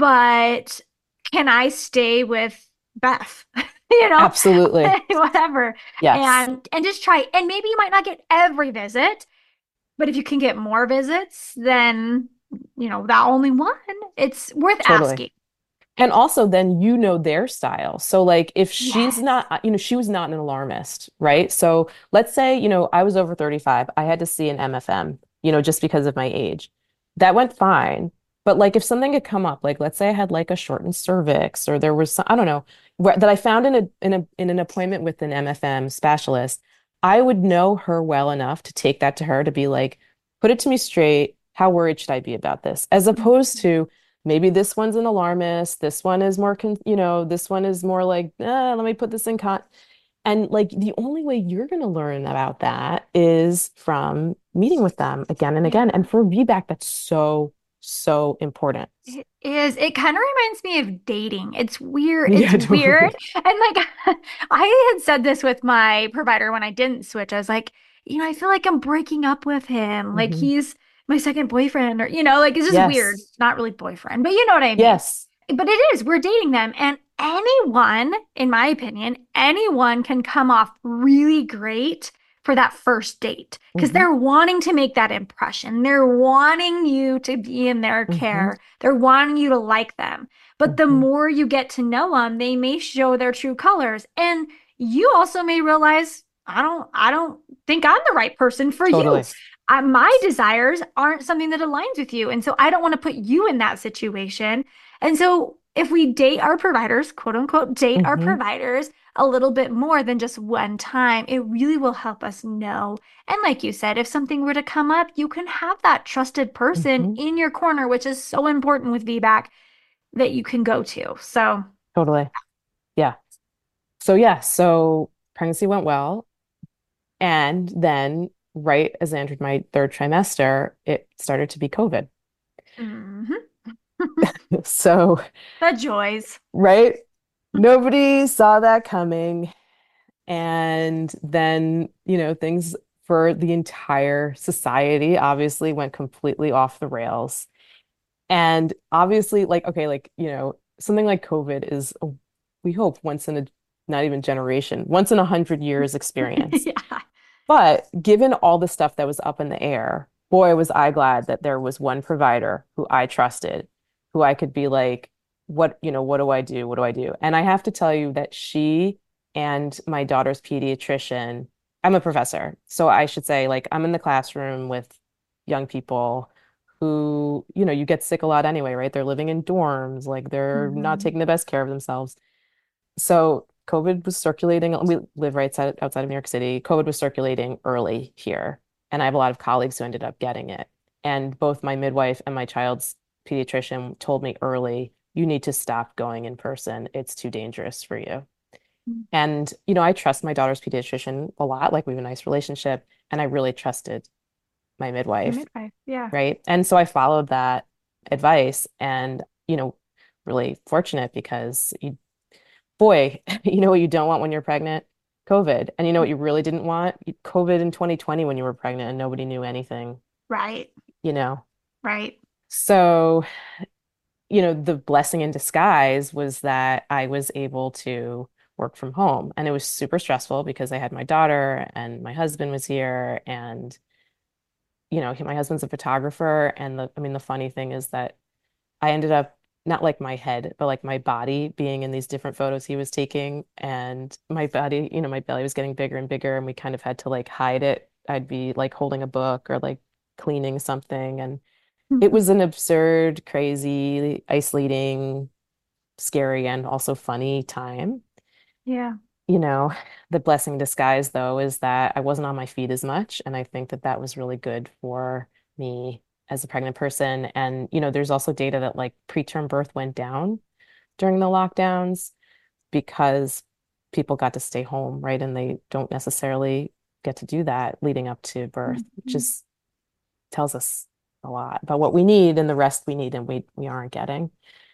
A: but can I stay with Beth? You know,
B: Absolutely.
A: whatever.
B: Yes.
A: And just try. And maybe you might not get every visit, but if you can get more visits than, that only one, it's worth
B: Totally.
A: asking.
B: And also then their style. So like if she's
A: Yes.
B: not, she was not an alarmist, right? So let's say, I was over 35. I had to see an MFM, just because of my age. That went fine. But like if something had come up, like let's say I had like a shortened cervix or there was some, I don't know, that I found in an appointment with an MFM specialist, I would know her well enough to take that to her to be like, put it to me straight. How worried should I be about this? As opposed to maybe this one's an alarmist, this one is more this one is more like let me put this in con. And like the only way you're going to learn about that is from meeting with them again and again.
A: Yeah.
B: And for VBAC, that's so, so important.
A: It is. It kind of reminds me of dating. It's weird. It's
B: Yeah,
A: weird.
B: totally.
A: And like I had said this with my provider when I didn't switch. I was like, I feel like I'm breaking up with him. Like
B: Hmm.
A: he's my second boyfriend or like it's just weird.
B: Yes.
A: Not really boyfriend, but you know what I mean.
B: Yes.
A: But it is. We're dating them and anyone, in my opinion, anyone can come off really great for that first date because
B: Hmm.
A: they're wanting to make that impression. They're wanting you to be in their
B: Hmm.
A: care. They're wanting you to like them. But the
B: Hmm.
A: more you get to know them, they may show their true colors. And you also may realize, I don't think I'm the right person for you.
B: Totally.
A: My desires aren't something that aligns with you. And so I don't want to put you in that situation. And so if we date our providers, quote unquote, date our
B: Hmm.
A: providers a little bit more than just one time, it really will help us know. And like you said, if something were to come up, you can have that trusted person
B: Hmm.
A: in your corner, which is so important with VBAC that you can go to. So,
B: Totally. Yeah. So yeah, so pregnancy went well. And then right as I entered my third trimester, it started to be COVID.
A: mhm.
B: So,
A: The joys.
B: right? Nobody saw that coming. And then, things for the entire society obviously went completely off the rails. And obviously, like, okay, like, something like COVID is, we hope, once in a, not even generation, once in 100 years experience.
A: Yeah.
B: But given all the stuff that was up in the air, boy, was I glad that there was one provider who I trusted, who I could be like, what do I do? What do I do? And I have to tell you that she and my daughter's pediatrician, I'm a professor, so I should say, like, I'm in the classroom with young people who, you get sick a lot anyway, right? They're living in dorms, like they're not
A: Hmm.
B: taking the best care of themselves. So COVID was circulating. We live outside of New York City. COVID was circulating early here, and I have a lot of colleagues who ended up getting it. And both my midwife and my child's pediatrician told me early, you need to stop going in person. It's too dangerous for you. And, I trust my daughter's pediatrician a lot. Like we have a nice relationship, and I really trusted my
A: Your
B: midwife,
A: midwife. Yeah.
B: right? And so I followed that advice and, really fortunate because boy, you know what you don't want when you're pregnant? COVID. And you know what you really didn't want? COVID in 2020 when you were pregnant and nobody knew anything,
A: Right.
B: you know?
A: Right.
B: So, the blessing in disguise was that I was able to work from home. And it was super stressful because I had my daughter and my husband was here. And, my husband's a photographer. And the funny thing is that I ended up not like my head, but like my body being in these different photos he was taking. And my body, my belly was getting bigger and bigger, and we kind of had to like hide it. I'd be like holding a book or like cleaning something. And it was an absurd, crazy, isolating, scary, and also funny time.
A: Yeah.
B: You know, the blessing in disguise, though, is that I wasn't on my feet as much. And I think that that was really good for me as a pregnant person. And, there's also data that like preterm birth went down during the lockdowns because people got to stay home, right? And they don't necessarily get to do that leading up to birth, which
A: Mhm.
B: is tells us a lot about what we need and the rest we need and we aren't getting.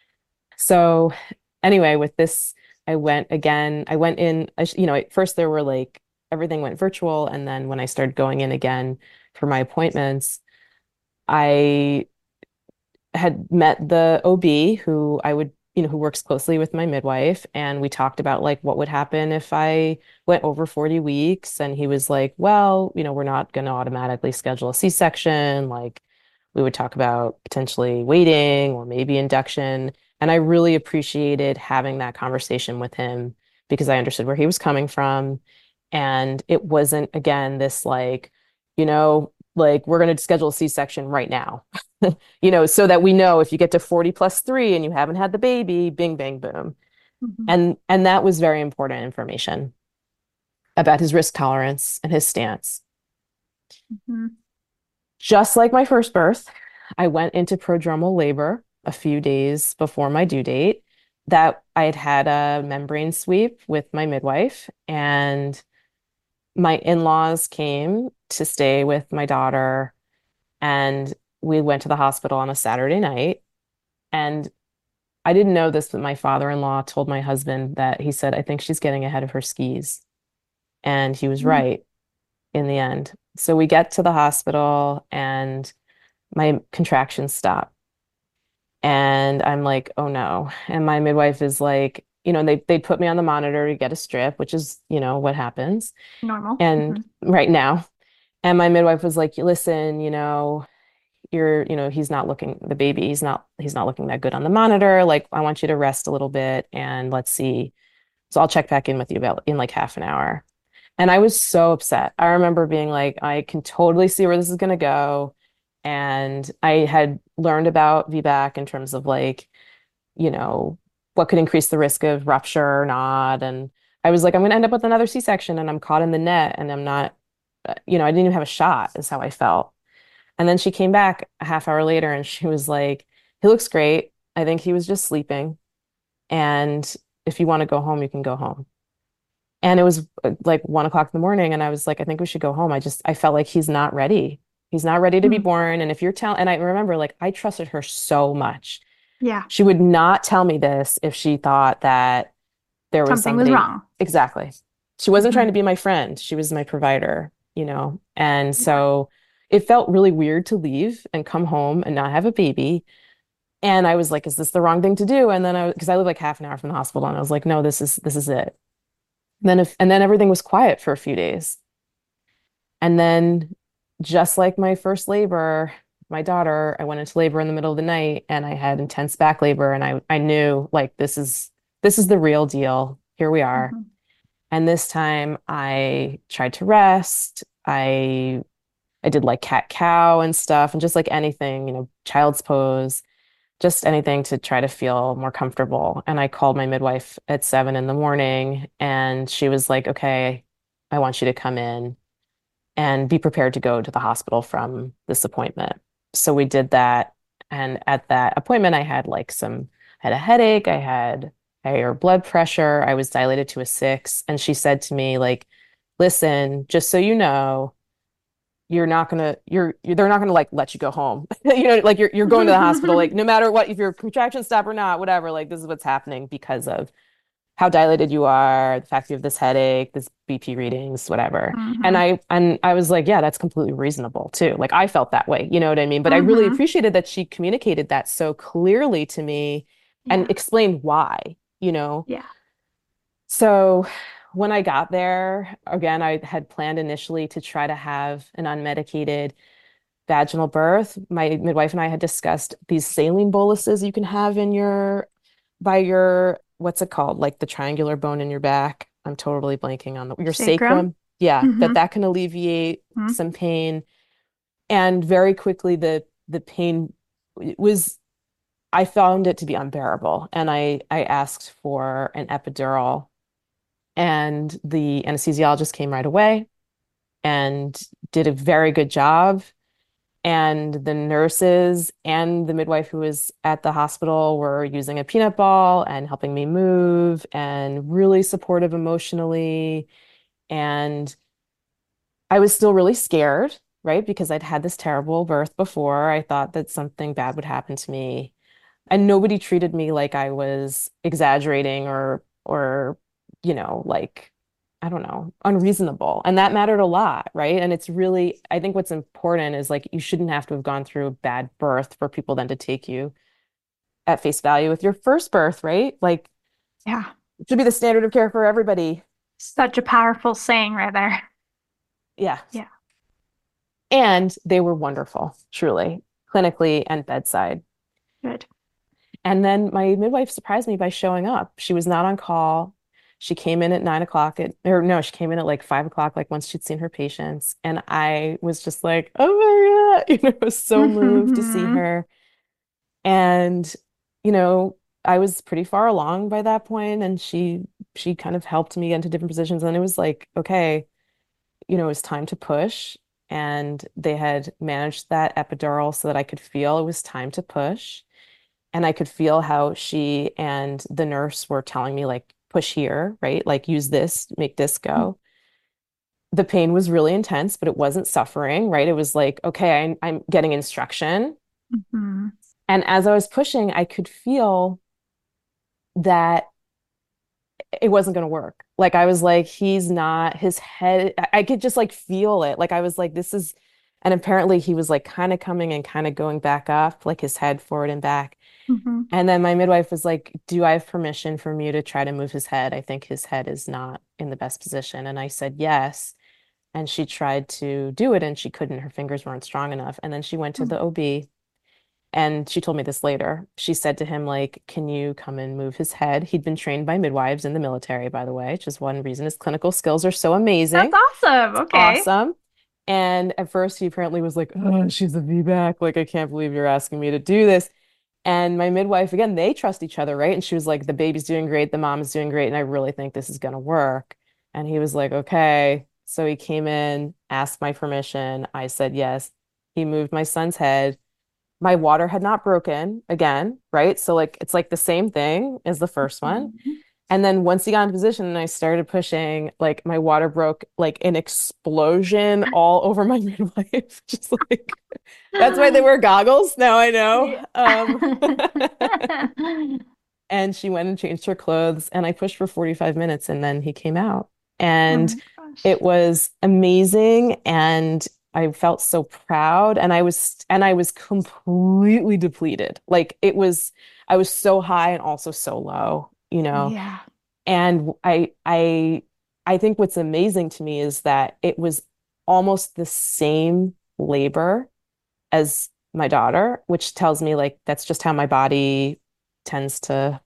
B: So anyway, with this, I went again. I went in, at first there were like everything went virtual. And then when I started going in again for my appointments, I had met the OB who I would, who works closely with my midwife. And we talked about like what would happen if I went over 40 weeks. And he was like, well, we're not going to automatically schedule a C-section. Like we would talk about potentially waiting or maybe induction. And I really appreciated having that conversation with him because I understood where he was coming from. And it wasn't, again, this like we're going to schedule a C-section right now, so that we know if you get to 40 plus 3 and you haven't had the baby, bing, bang, boom.
A: Mhm.
B: And that was very important information about his risk tolerance and his stance.
A: Mhm.
B: Just like my first birth, I went into prodromal labor a few days before my due date. That I had had a membrane sweep with my midwife, and my in-laws came to stay with my daughter, and we went to the hospital on a Saturday night. And I didn't know this, but my father-in-law told my husband that he said, I think she's getting ahead of her skis. And he was
A: Mhm.
B: right in the end. So we get to the hospital and my contractions stop. And I'm like, oh no. And my midwife is like, they put me on the monitor to get a strip, which is, what happens.
A: Normal.
B: And
A: Mhm.
B: right now, and my midwife was like, listen, he's not looking, the baby, he's not looking that good on the monitor. Like, I want you to rest a little bit and let's see. So I'll check back in with you about in like half an hour. And I was so upset. I remember being like, I can totally see where this is going to go. And I had learned about VBAC in terms of like, you know, what could increase the risk of rupture or not. And I was like, I'm going to end up with another C-section and I'm caught in the net and I'm not, I didn't even have a shot, is how I felt. And then she came back a half hour later and she was like, he looks great. I think he was just sleeping. And if you want to go home, you can go home. And it was like 1 o'clock in the morning. And I was like, I think we should go home. I felt like he's not ready. He's not ready to be
A: Mhm.
B: born. And if you're telling, and I remember like, I trusted her so much.
A: Yeah.
B: She would not tell me this if she thought that there was
A: Something was
B: somebody.
A: wrong.
B: Exactly. She wasn't trying to
A: Hmm.
B: be my friend. She was my provider, And
A: Yeah.
B: so it felt really weird to leave and come home and not have a baby. And I was like, is this the wrong thing to do? And then because I live like half an hour from the hospital, and I was like, no, this is it. And then everything was quiet for a few days. And then just like my first labor, my daughter, I went into labor in the middle of the night and I had intense back labor, and I knew like this is the real deal. Here we are.
A: Hmm.
B: And this time I tried to rest. I did like cat cow and stuff, and just like anything, child's pose, just anything to try to feel more comfortable. And I called my midwife at 7 in the morning, and she was like, okay, I want you to come in and be prepared to go to the hospital from this appointment. So we did that. And at that appointment, I had a headache, I had higher blood pressure, I was dilated to a 6. And she said to me, like, listen, just so you know, they're not gonna like let you go home. Like you're going to the hospital, like no matter what, if your contractions stop or not, whatever, like this is what's happening because of how dilated you are, the fact you have this headache, this BP readings, whatever. And
A: Hmm.
B: I was like, yeah, that's completely reasonable too. Like I felt that way, you know what I mean? But I really
A: Hmm.
B: appreciated that she communicated that so clearly to me and
A: Yeah.
B: explained why.
A: Yeah.
B: So when I got there, again, I had planned initially to try to have an unmedicated vaginal birth. My midwife and I had discussed these saline boluses you can have by your, what's it called? Like the triangular bone in your back. I'm totally blanking on your
A: Sacrum.
B: sacrum. Yeah,
A: Hmm.
B: that can alleviate some pain. And very quickly the pain was, I found it to be unbearable. And I asked for an epidural, and the anesthesiologist came right away and did a very good job. And the nurses and the midwife who was at the hospital were using a peanut ball and helping me move and really supportive emotionally. And I was still really scared, right? Because I'd had this terrible birth before. I thought that something bad would happen to me. And nobody treated me like I was exaggerating or like I don't know, unreasonable. And that mattered a lot, right? And it's really, I think what's important is like you shouldn't have to have gone through a bad birth for people then to take you at face value with your first birth, right? Like
A: Yeah.
B: it should be the standard of care for everybody.
A: Such a powerful saying right there.
B: Yeah.
A: Yeah.
B: And they were wonderful, truly, clinically and bedside.
A: Good.
B: And then my midwife surprised me by showing up. She was not on call. She came in at 9 o'clock or no, she came in at like 5 o'clock, like once she'd seen her patients. And I was just like, oh my God, I was so moved to see
A: Hmm.
B: her. And, you know, I was pretty far along by that point, and she kind of helped me get into different positions. And it was like, okay, it was time to push. And they had managed that epidural so that I could feel it was time to push. And I could feel how she and the nurse were telling me, like, push here, right? Like, use this, make this go. The pain was really intense, but it wasn't suffering, right? It was like, okay, I'm getting instruction.
A: Hmm.
B: And as I was pushing, I could feel that it wasn't going to work. Like, I was like, he's not, his head, I could just like feel it. Like, I was like, this is, and apparently he was like kind of coming and kind of going back up, like his head forward and back.
A: Hmm.
B: And then my midwife was like, do I have permission from you to try to move his head? I think his head is not in the best position. And I said, yes. And she tried to do it and she couldn't. Her fingers weren't strong enough. And then she went to the OB, and she told me this later. She said to him, like, can you come and move his head? He'd been trained by midwives in the military, by the way, which is one reason his clinical skills are so
A: That's
B: amazing.
A: awesome.
B: It's
A: Okay.
B: awesome. And at first, he apparently was like, oh, she's a VBAC. Like, I can't believe you're asking me to do this. And my midwife, again, they trust each other, right? And she was like, the baby's doing great, the mom is doing great, and I really think this is going to work. And he was like, okay. So he came in, asked my permission. I said yes. He moved my son's head. My water had not broken again, right? So like it's like the same thing as the first one.
A: Mhm.
B: And then once he got in position and I started pushing, like my water broke like an explosion all over my midwife. Just like that's why they wear goggles. Now I know.
A: Yeah.
B: And she went and changed her clothes and I pushed for 45 minutes and then he came out.
A: Oh
B: And
A: my gosh.
B: it was amazing and I felt so proud and I was completely depleted. Like I was so high and also so low, you know.
A: Yeah.
B: And I think what's amazing to me is that it was almost the same labor as my daughter, which tells me like that's just how my body tends to,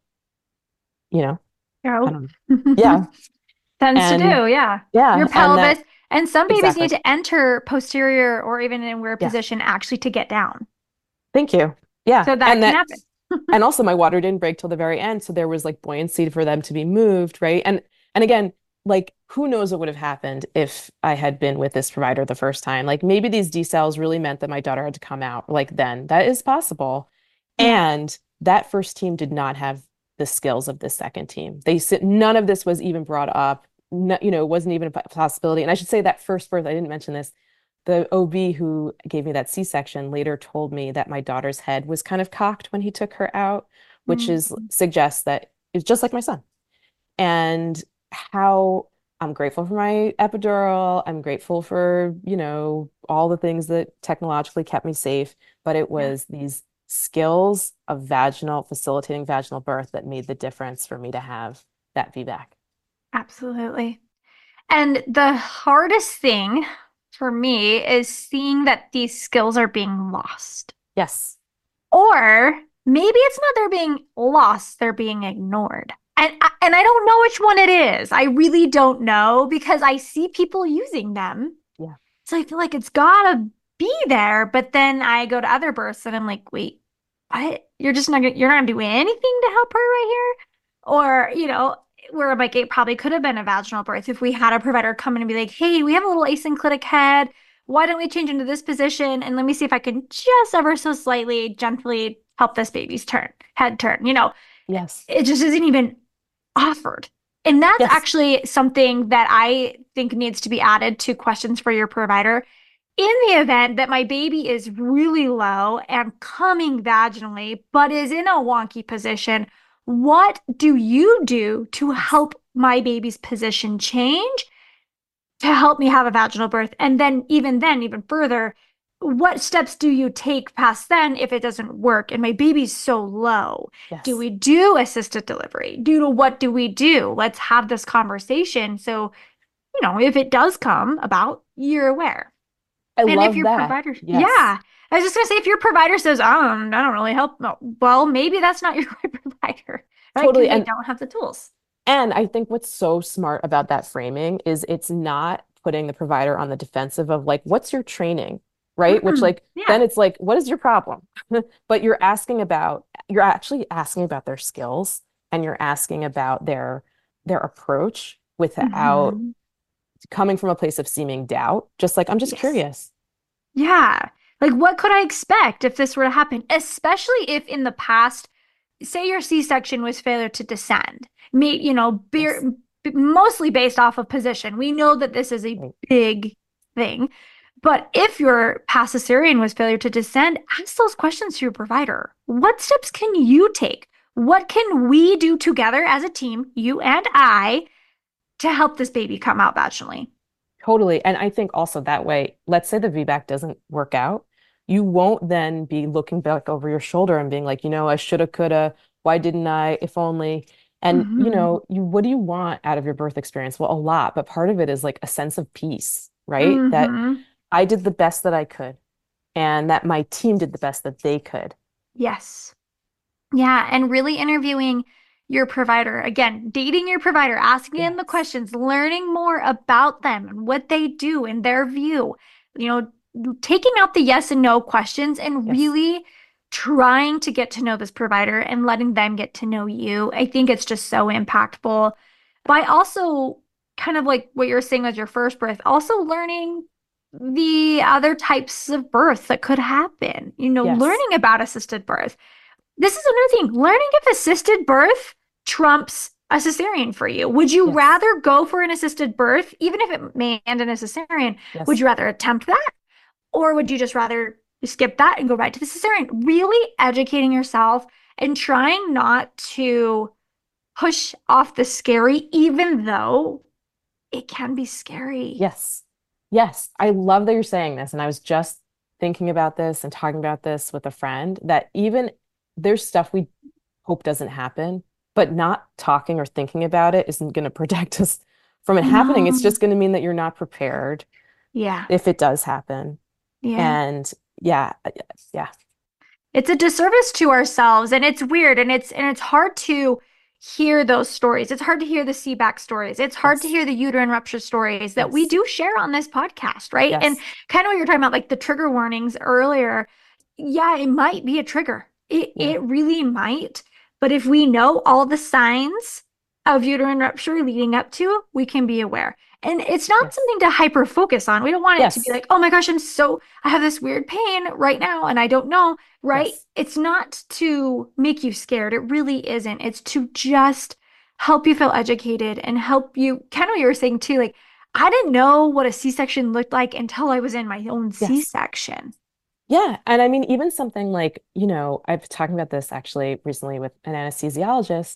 B: you know, I
A: Go.
B: don't know. Yeah.
A: Tends to
B: And
A: do, yeah. Your
B: yeah, and
A: pelvis.
B: that
A: And some babies need
B: exactly.
A: to enter posterior or even in weird
B: Yeah.
A: position actually to get down.
B: Thank you. Yeah.
A: So that can happen.
B: And also my water didn't break till the very end, so there was like buoyancy for them to be moved, right? And again, like who knows what would have happened if I had been with this provider the first time? Like maybe these decels really meant that my daughter had to come out like then. That is possible.
A: Yeah.
B: And that first team did not have the skills of the second team. None of this was even brought up. No, it wasn't even a possibility. And I should say that first birth, I didn't mention this. The OB who gave me that C-section later told me that my daughter's head was kind of cocked when he took her out, which is
A: Mm.
B: suggests that it's just like my son. And how I'm grateful for my epidural. I'm grateful for, all the things that technologically kept me safe, but it
A: Yeah,
B: was these skills of facilitating vaginal birth that made the difference for me to have that VBAC.
A: absolutely. And the hardest thing for me is seeing that these skills are being lost.
B: Yes.
A: Or maybe it's not they're being lost, they're being ignored. And I don't know which one it is. I really don't know because I see people using them.
B: Yeah.
A: So I feel like it's gotta be there. But then I go to other births and I'm like, wait, what? You're not gonna do anything to help her right here? Or, where I'm like, it probably could have been a vaginal birth if we had a provider come in and be like, hey, we have a little asynclitic head. Why don't we change into this position? And let me see if I can just ever so slightly, gently help this baby's head turn.
B: Yes.
A: It just isn't even offered. And that's
B: Yes.
A: actually something that I think needs to be added to questions for your provider. In the event that my baby is really low and coming vaginally, but is in a wonky position, what do you do to
B: Yes.
A: help my baby's position change to help me have a vaginal birth? And then, even further, what steps do you take past then if it doesn't work and my baby's so low? Do
B: Yes.
A: we do assisted delivery? What do we do? Let's have this conversation. So, if it does come about, you're aware.
B: I
A: And if
B: love
A: your
B: that.
A: provider, yeah,
B: Yes.
A: I was just gonna say, if your provider says, I don't really help, well, maybe that's not your right provider, right? Because
B: Totally.
A: they
B: And
A: don't have the tools.
B: And I think what's so smart about that framing is it's not putting the provider on the defensive of like, what's your training? Right? Which like
A: Yeah.
B: then it's like, what is your problem? But you're actually asking about their skills and you're asking about their approach without
A: Hmm.
B: coming from a place of seeming doubt. Just like, I'm just
A: Yes.
B: curious.
A: Yeah. Like, what could I expect if this were to happen? Especially if in the past, say your C-section was failure to descend,
B: Yes.
A: mostly based off of position. We know that this is a
B: Right.
A: big thing. But if your past cesarean was failure to descend, ask those questions to your provider. What steps can you take? What can we do together as a team, you and I, to help this baby come out vaginally?
B: Totally. And I think also that way, let's say the VBAC doesn't work out, you won't then be looking back over your shoulder and being like, I shoulda, coulda, why didn't I, if only. And
A: Hmm.
B: what do you want out of your birth experience? Well, a lot, but part of it is like a sense of peace, right? That
A: Hmm.
B: I did the best that I could and that my team did the best that they could.
A: Yes. Yeah, and really interviewing your provider. Again, dating your provider, asking them the
B: Yes.
A: questions, learning more about them and what they do and their view. You taking out the yes and no questions and
B: Yes.
A: really trying to get to know this provider and letting them get to know you. I think it's just so impactful. By also kind of like what you're saying with your first birth, also learning the other types of birth that could happen,
B: Yes.
A: learning about assisted birth. This is another thing. Learning if assisted birth trumps a cesarean for you? Would you
B: Yes.
A: rather go for an assisted birth, even if it may end in a cesarean? Would
B: Yes.
A: you rather attempt that? Or would you just rather skip that and go right to the cesarean? Really educating yourself and trying not to push off the scary, even though it can be scary.
B: Yes. Yes. I love that you're saying this. And I was just thinking about this and talking about this with a friend that even there's stuff we hope doesn't happen, but not talking or thinking about it isn't going to protect us from it happening. It's
A: No.
B: just going to mean that you're not prepared
A: Yeah.
B: if it does happen.
A: Yeah.
B: And yeah, yeah,
A: It's a disservice to ourselves, and it's weird, and it's hard to hear those stories. It's hard to hear the CBAC stories. It's hard to
B: yes,
A: hear the uterine rupture stories that we
B: yes,
A: do share on this podcast, right? And
B: yes,
A: kind of what you're talking about, like the trigger warnings earlier. Yeah, it might be a trigger. It
B: yeah,
A: it really might. But if we know all the signs of uterine rupture leading up to, we can be aware. And it's not
B: yes,
A: something to hyper focus on. We don't want it to be
B: yes,
A: like, oh my gosh, I have this weird pain right now and I don't know, right?
B: yes,
A: It's not to make you scared. It really isn't. It's to just help you feel educated and help you, kind of what you were saying too, like, I didn't know what a C-section looked like until I was in my own
B: yes.
A: C-section.
B: Yeah. And I mean, even something like, I've talking about this actually recently with an anesthesiologist.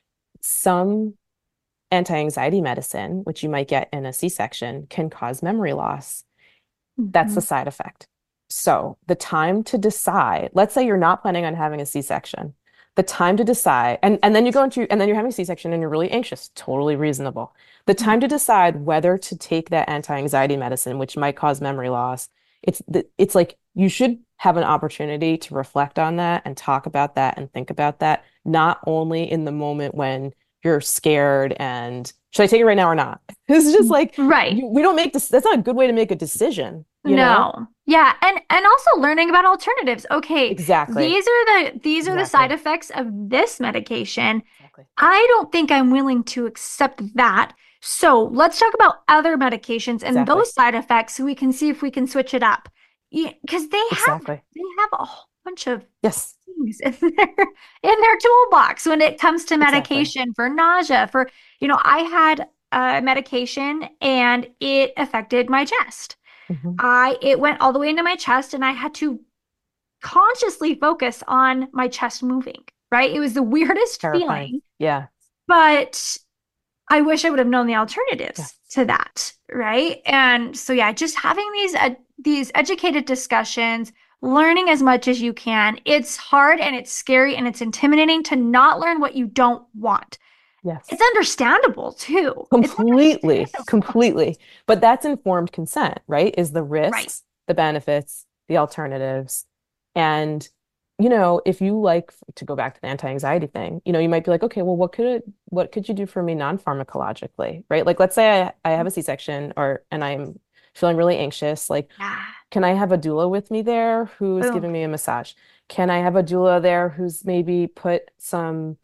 B: Some anti-anxiety medicine, which you might get in a C-section, can cause memory loss. That's the
A: Mhm.
B: side effect. So the time to decide, let's say you're not planning on having a C-section, the time to decide, and then you go into, and then you're having a C-section and you're really anxious, totally reasonable. The time to decide whether to take that anti-anxiety medicine, which might cause memory loss, it's like you should have an opportunity to reflect on that and talk about that and think about that, not only in the moment when you're scared and should I take it right now or not? It's just like
A: Right.
B: we don't make this, that's not a good way to make a decision, you know?
A: No. Yeah, and also learning about alternatives. Okay,
B: Exactly.
A: these are the side
B: Exactly.
A: effects of this medication.
B: Exactly.
A: I don't think I'm willing to accept that. So let's talk about other medications and
B: Exactly.
A: those side effects so we can see if we can switch it up. Because
B: Exactly.
A: they have a whole bunch of
B: Yes.
A: things in their toolbox when it comes to
B: Exactly.
A: medication for nausea, for, I had a medication and it affected my chest.
B: Hmm.
A: It went all the way into my chest and I had to consciously focus on my chest moving, right? It was the weirdest
B: Terrifying.
A: feeling,
B: Yeah.
A: but I wish I would have known the
B: Yeah.
A: alternatives to that, right? And so yeah, just having these educated discussions, learning as much as you can. It's hard and it's scary and it's intimidating to not learn what you don't want. It's
B: Yes.
A: understandable too. It's
B: Completely.
A: understandable.
B: Completely. But that's informed consent, right? Is the
A: Right.
B: risks, the benefits, the alternatives. And, if you like to go back to the anti-anxiety thing, you might be like, okay, well, what could you do for me non-pharmacologically, right? Like, let's say I have a C-section and I'm feeling really anxious. Like,
A: Yeah.
B: can I have a doula with me there who's
A: Boom.
B: giving me a massage? Can I have a doula there who's maybe put some,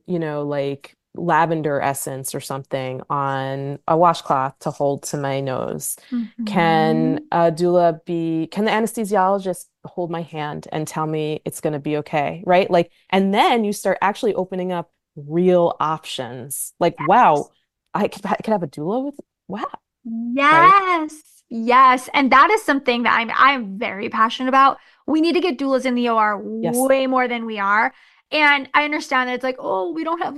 B: like lavender essence or something on a washcloth to hold to my nose?
A: Mhm.
B: Can the anesthesiologist hold my hand and tell me it's going to be okay, right? Like, and then you start actually opening up real options. Like, wow, I could have a doula with, wow, right?
A: Yes. Yes. And that is something that I'm very passionate about. We need to get doulas in the OR
B: Yes.
A: way more than we are. And I understand that it's like, oh, we don't have,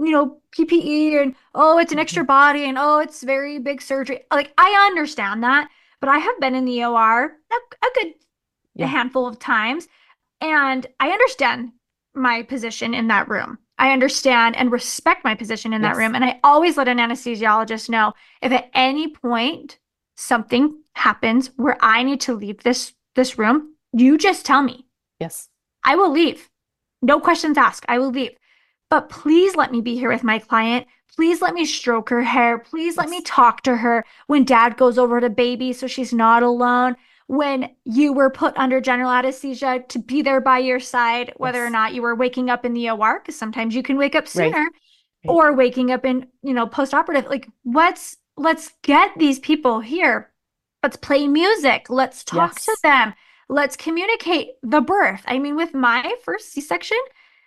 A: PPE and oh, it's an extra
B: Mhm.
A: body and oh, it's very big surgery. Like I understand that, but I have been in the OR a good
B: Yeah.
A: handful of times and I understand my position in that room. I understand and respect my position in that
B: Yes.
A: room. And I always let an anesthesiologist know if at any point something happens where I need to leave this room, you just tell me.
B: Yes.
A: I will leave. No questions asked. I will leave. But please let me be here with my client. Please let me stroke her hair. Please let me
B: Yes.
A: talk to her when dad goes over to baby so she's not alone. When you were put under general anesthesia to be there by your side, whether or
B: Yes.
A: not you were waking up in the OR, because sometimes you can wake up
B: Right.
A: sooner,
B: Right.
A: or waking up in, post-operative. Like, let's get these people here. Let's play music. Let's talk to
B: Yes.
A: them. Let's communicate the birth. I mean, with my first C-section,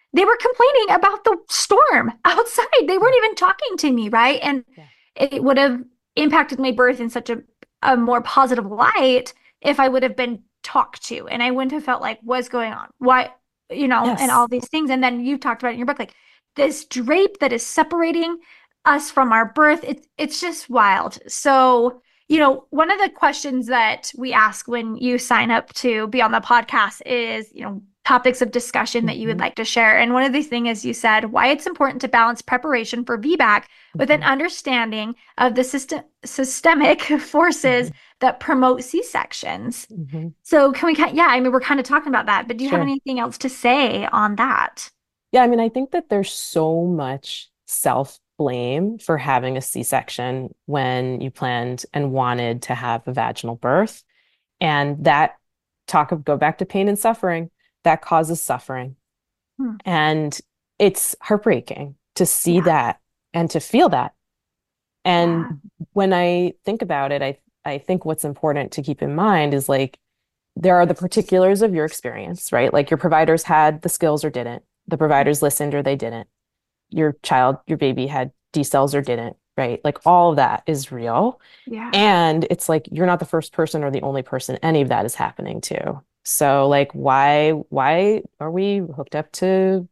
A: they were complaining about the storm outside. They
B: Yeah.
A: weren't even talking to me, right? And
B: Yeah.
A: it would have impacted my birth in such a more positive light if I would have been talked to and I wouldn't have felt like, what's going on? Why, and
B: Yes.
A: all these things. And then you talked about it in your book, like this drape that is separating us from our birth. It's just wild. So, one of the questions that we ask when you sign up to be on the podcast is, topics of discussion that you would
B: Hmm.
A: like to share. And one of these things is you said why it's important to balance preparation for VBAC with an
B: Hmm.
A: understanding of the systemic forces
B: Hmm.
A: that promote C-sections.
B: Hmm.
A: So can we yeah, I mean we're kind of talking about that, but do you have
B: Sure.
A: anything else to say on that?
B: Yeah, I mean, I think that there's so much self-blame for having a C-section when you planned and wanted to have a vaginal birth. And that go back to pain and suffering, that causes suffering.
A: Hmm.
B: And it's heartbreaking to see
A: Yeah.
B: that and to feel that.
A: Yeah.
B: And when I think about it, I think what's important to keep in mind is like there are the particulars of your experience, right? Like your providers had the skills or didn't. The providers listened or they didn't. Your child, your baby had D cells or didn't, right? Like all of that is real.
A: Yeah.
B: And it's like you're not the first person or the only person any of that is happening to. So like why are we hooked up to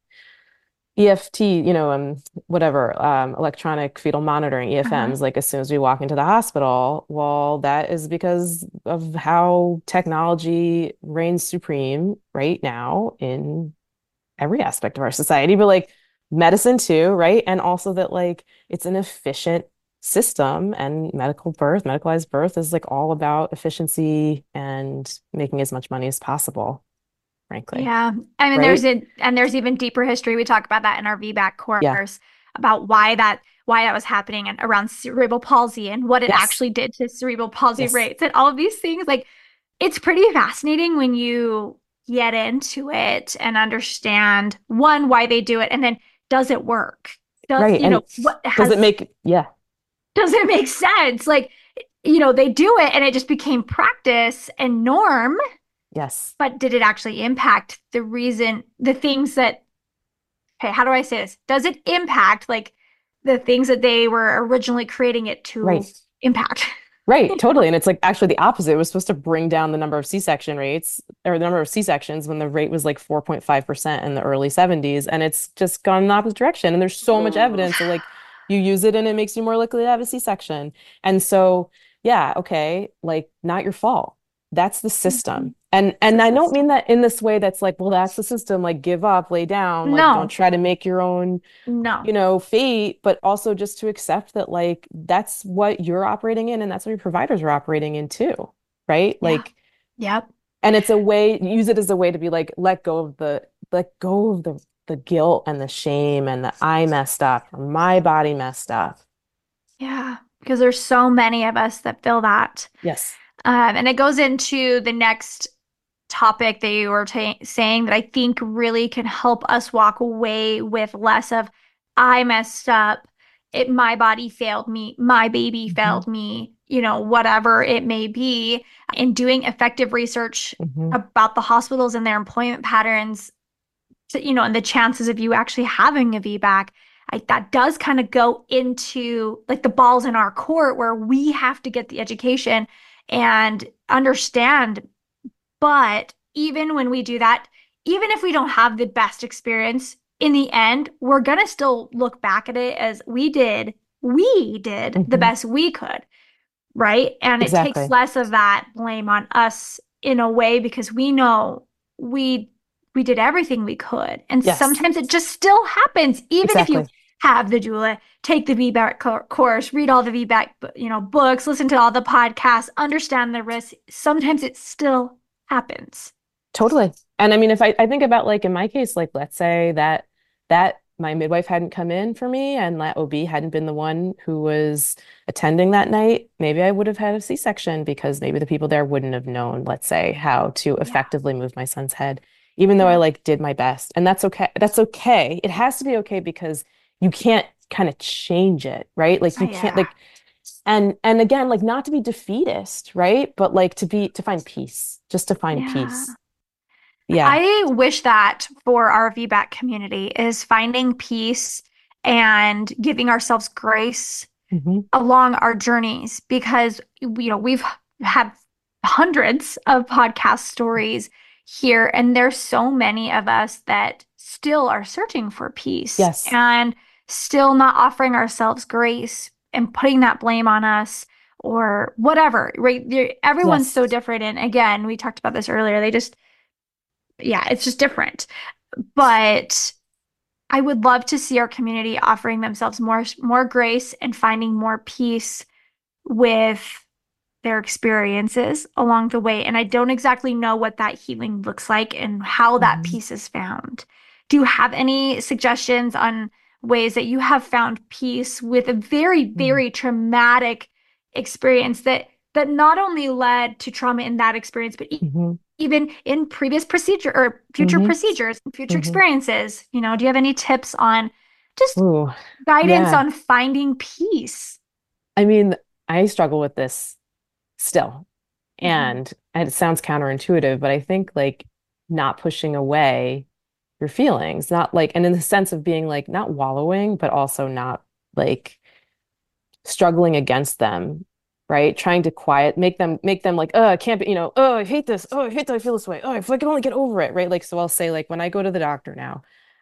B: EFT, whatever, electronic fetal monitoring,
A: Uh-huh.
B: EFMs, like as soon as we walk into the hospital? Well, that is because of how technology reigns supreme right now in every aspect of our society, but like medicine too, right? And also that like it's an efficient system and medicalized birth is like all about efficiency and making as much money as possible, frankly,
A: Yeah. I mean,
B: right?
A: there's even deeper history. We talk about that in our VBAC
B: Yeah.
A: course about why that was happening and around cerebral palsy and what it
B: Yes.
A: actually did to cerebral palsy
B: Yes.
A: rates and all of these things. Like it's pretty fascinating when you get into it and understand one, why they do it, and then does it work?
B: Right. And
A: What
B: does it
A: has
B: make, yeah.
A: does it make sense? Like, they do it and it just became practice and norm,
B: Yes.
A: but did it actually impact the things that, okay, how do I say this? Does it impact like the things that they were originally creating it to
B: Right.
A: impact?
B: Right, totally. And it's like actually the opposite. It was supposed to bring down the number of C-section rates or the number of C-sections when the rate was like 4.5% in the early 70s. And it's just gone in the opposite direction. And there's so much
A: Ooh.
B: evidence that like you use it and it makes you more likely to have a C-section. And so, yeah, okay, like not your fault. That's the
A: Mhm.
B: system. And
A: It's
B: I
A: a
B: don't mean
A: system.
B: that in this way that's like, well, that's the system, like give up, lay down, like don't
A: No,
B: try to make your own
A: no.
B: fate, but also just to accept that like that's what you're operating in and that's what your providers are operating in too, right?
A: Yeah.
B: Like,
A: Yep.
B: and it's a way, use it as a way to be like, let go of the guilt and the shame and the I messed up or my body messed up.
A: Yeah. Because there's so many of us that feel that.
B: Yes.
A: And it goes into the next topic that you were saying that I think really can help us walk away with less of, I messed up, my body failed me, my baby
B: Hmm.
A: failed me, whatever it may be, in doing effective research
B: Hmm.
A: about the hospitals and their employment patterns, and the chances of you actually having a VBAC. That does kind of go into like the balls in our court where we have to get the education and understand. But even when we do that, even if we don't have the best experience, in the end, we're going to still look back at it as we did the
B: Hmm.
A: best we could, right? And it takes
B: Exactly.
A: less of that blame on us in a way because we know we we did everything we could. And
B: Yes,
A: sometimes it just still happens, even if you
B: exactly.
A: have the doula, take the VBAC course, read all the VBAC, books, listen to all the podcasts, understand the risks. Sometimes it still happens.
B: Totally. And I mean, if I think about like in my case, like let's say that my midwife hadn't come in for me and that OB hadn't been the one who was attending that night, maybe I would have had a C-section because maybe the people there wouldn't have known, let's say, how to
A: Yeah.
B: effectively move my son's head, even though I
A: Yeah.
B: like did my best. And that's okay. That's okay. It has to be okay because you can't kind of change it, right? Like you can't
A: Yeah.
B: like and again, like not to be defeatist, right? But like to find peace, just to find
A: Yeah.
B: peace. Yeah.
A: I wish that for our VBAC community is finding peace and giving ourselves grace
B: Hmm.
A: along our journeys because we've had hundreds of podcast stories here and there's so many of us that still are searching for peace
B: Yes.
A: and still not offering ourselves grace and putting that blame on us or whatever, right? Everyone's
B: Yes.
A: so different. And again, we talked about this earlier. Yeah, it's just different. But I would love to see our community offering themselves more grace and finding more peace with their experiences along the way. And I don't exactly know what that healing looks like and how that
B: Hmm.
A: peace is found. Do you have any suggestions on ways that you have found peace with a very, very traumatic experience that not only led to trauma in that experience, but
B: Hmm.
A: even in previous procedure or future
B: Hmm.
A: procedures and future
B: Hmm.
A: experiences? Do you have any tips on just
B: Ooh,
A: guidance
B: yeah.
A: on finding peace?
B: I mean, I struggle with this still.
A: Mhm.
B: And it sounds counterintuitive, but I think like not pushing away your feelings, not like, and in the sense of being like not wallowing, but also not like struggling against them, right? Trying to make them like, oh, I can't be, oh, I hate this. Oh, I hate that I feel this way. Oh, if I can only get over it, right? Like, so I'll say, like, when I go to the doctor now,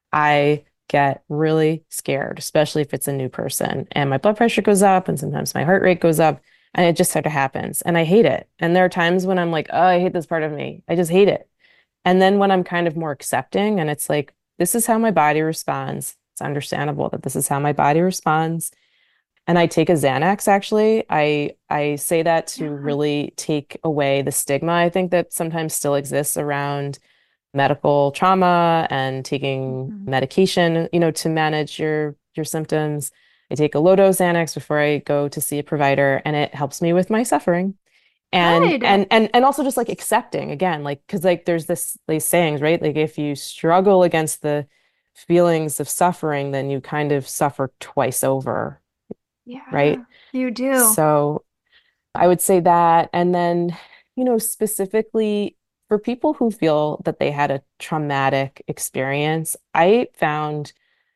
B: I get really scared, especially if it's a new person, and my blood pressure goes up, and sometimes my heart rate goes up, and it just sort of happens, and I hate it. And there are times when I'm like, oh, I hate this part of me. I just hate it. And then when I'm kind of more accepting, and it's like, this is how my body responds. It's understandable that this is how my body responds. And I take a Xanax actually. I say that to
A: Yeah.
B: really take away the stigma I think that sometimes still exists around medical trauma and taking
A: Mhm.
B: medication, to manage your symptoms. I take a low dose Xanax before I go to see a provider, and it helps me with my suffering. And
A: Good.
B: and also just like accepting again, like because like there's these sayings, right? Like if you struggle against the feelings of suffering, then you kind of suffer twice over, right?
A: Yeah, you do.
B: So I would say that. And then, specifically for people who feel that they had a traumatic experience, I found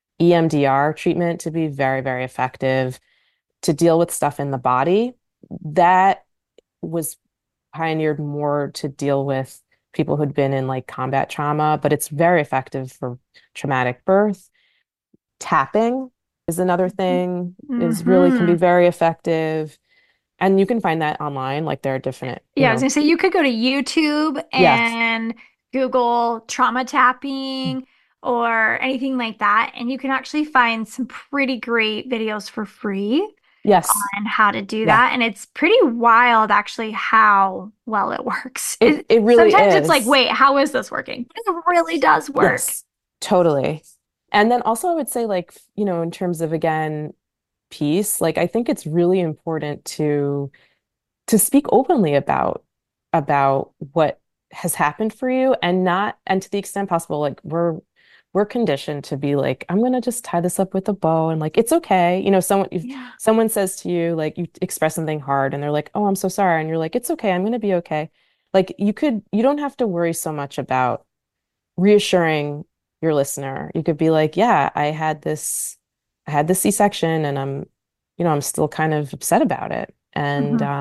B: EMDR treatment to be very, very effective to deal with stuff in the body. That was pioneered more to deal with people who'd been in like combat trauma, but it's very effective for traumatic birth. Tapping is another thing, is really can be
A: Hmm.
B: very effective. And you can find that online. Like there are different,
A: Yeah, I was gonna say you could go to YouTube
B: yes,
A: and Google trauma tapping or anything like that, and you can actually find some pretty great videos for free
B: yes,
A: on how to do
B: yeah.
A: that. And it's pretty wild actually how well it works.
B: It really
A: Sometimes it's like,
B: is.
A: wait, how is this working? But it really does work.
B: Yes, totally. And then also I would say like, in terms of again, peace, like I think it's really important to speak openly about what has happened for you, and not, and to the extent possible, like we're conditioned to be like, I'm gonna just tie this up with a bow, and like it's okay. If
A: Yeah.
B: someone says to you, like you express something hard and they're like, oh, I'm so sorry, and you're like, it's okay, I'm gonna be okay. Like you don't have to worry so much about reassuring your listener. You could be like, yeah, I had this C-section, and I'm still kind of upset about it. And
A: Hmm.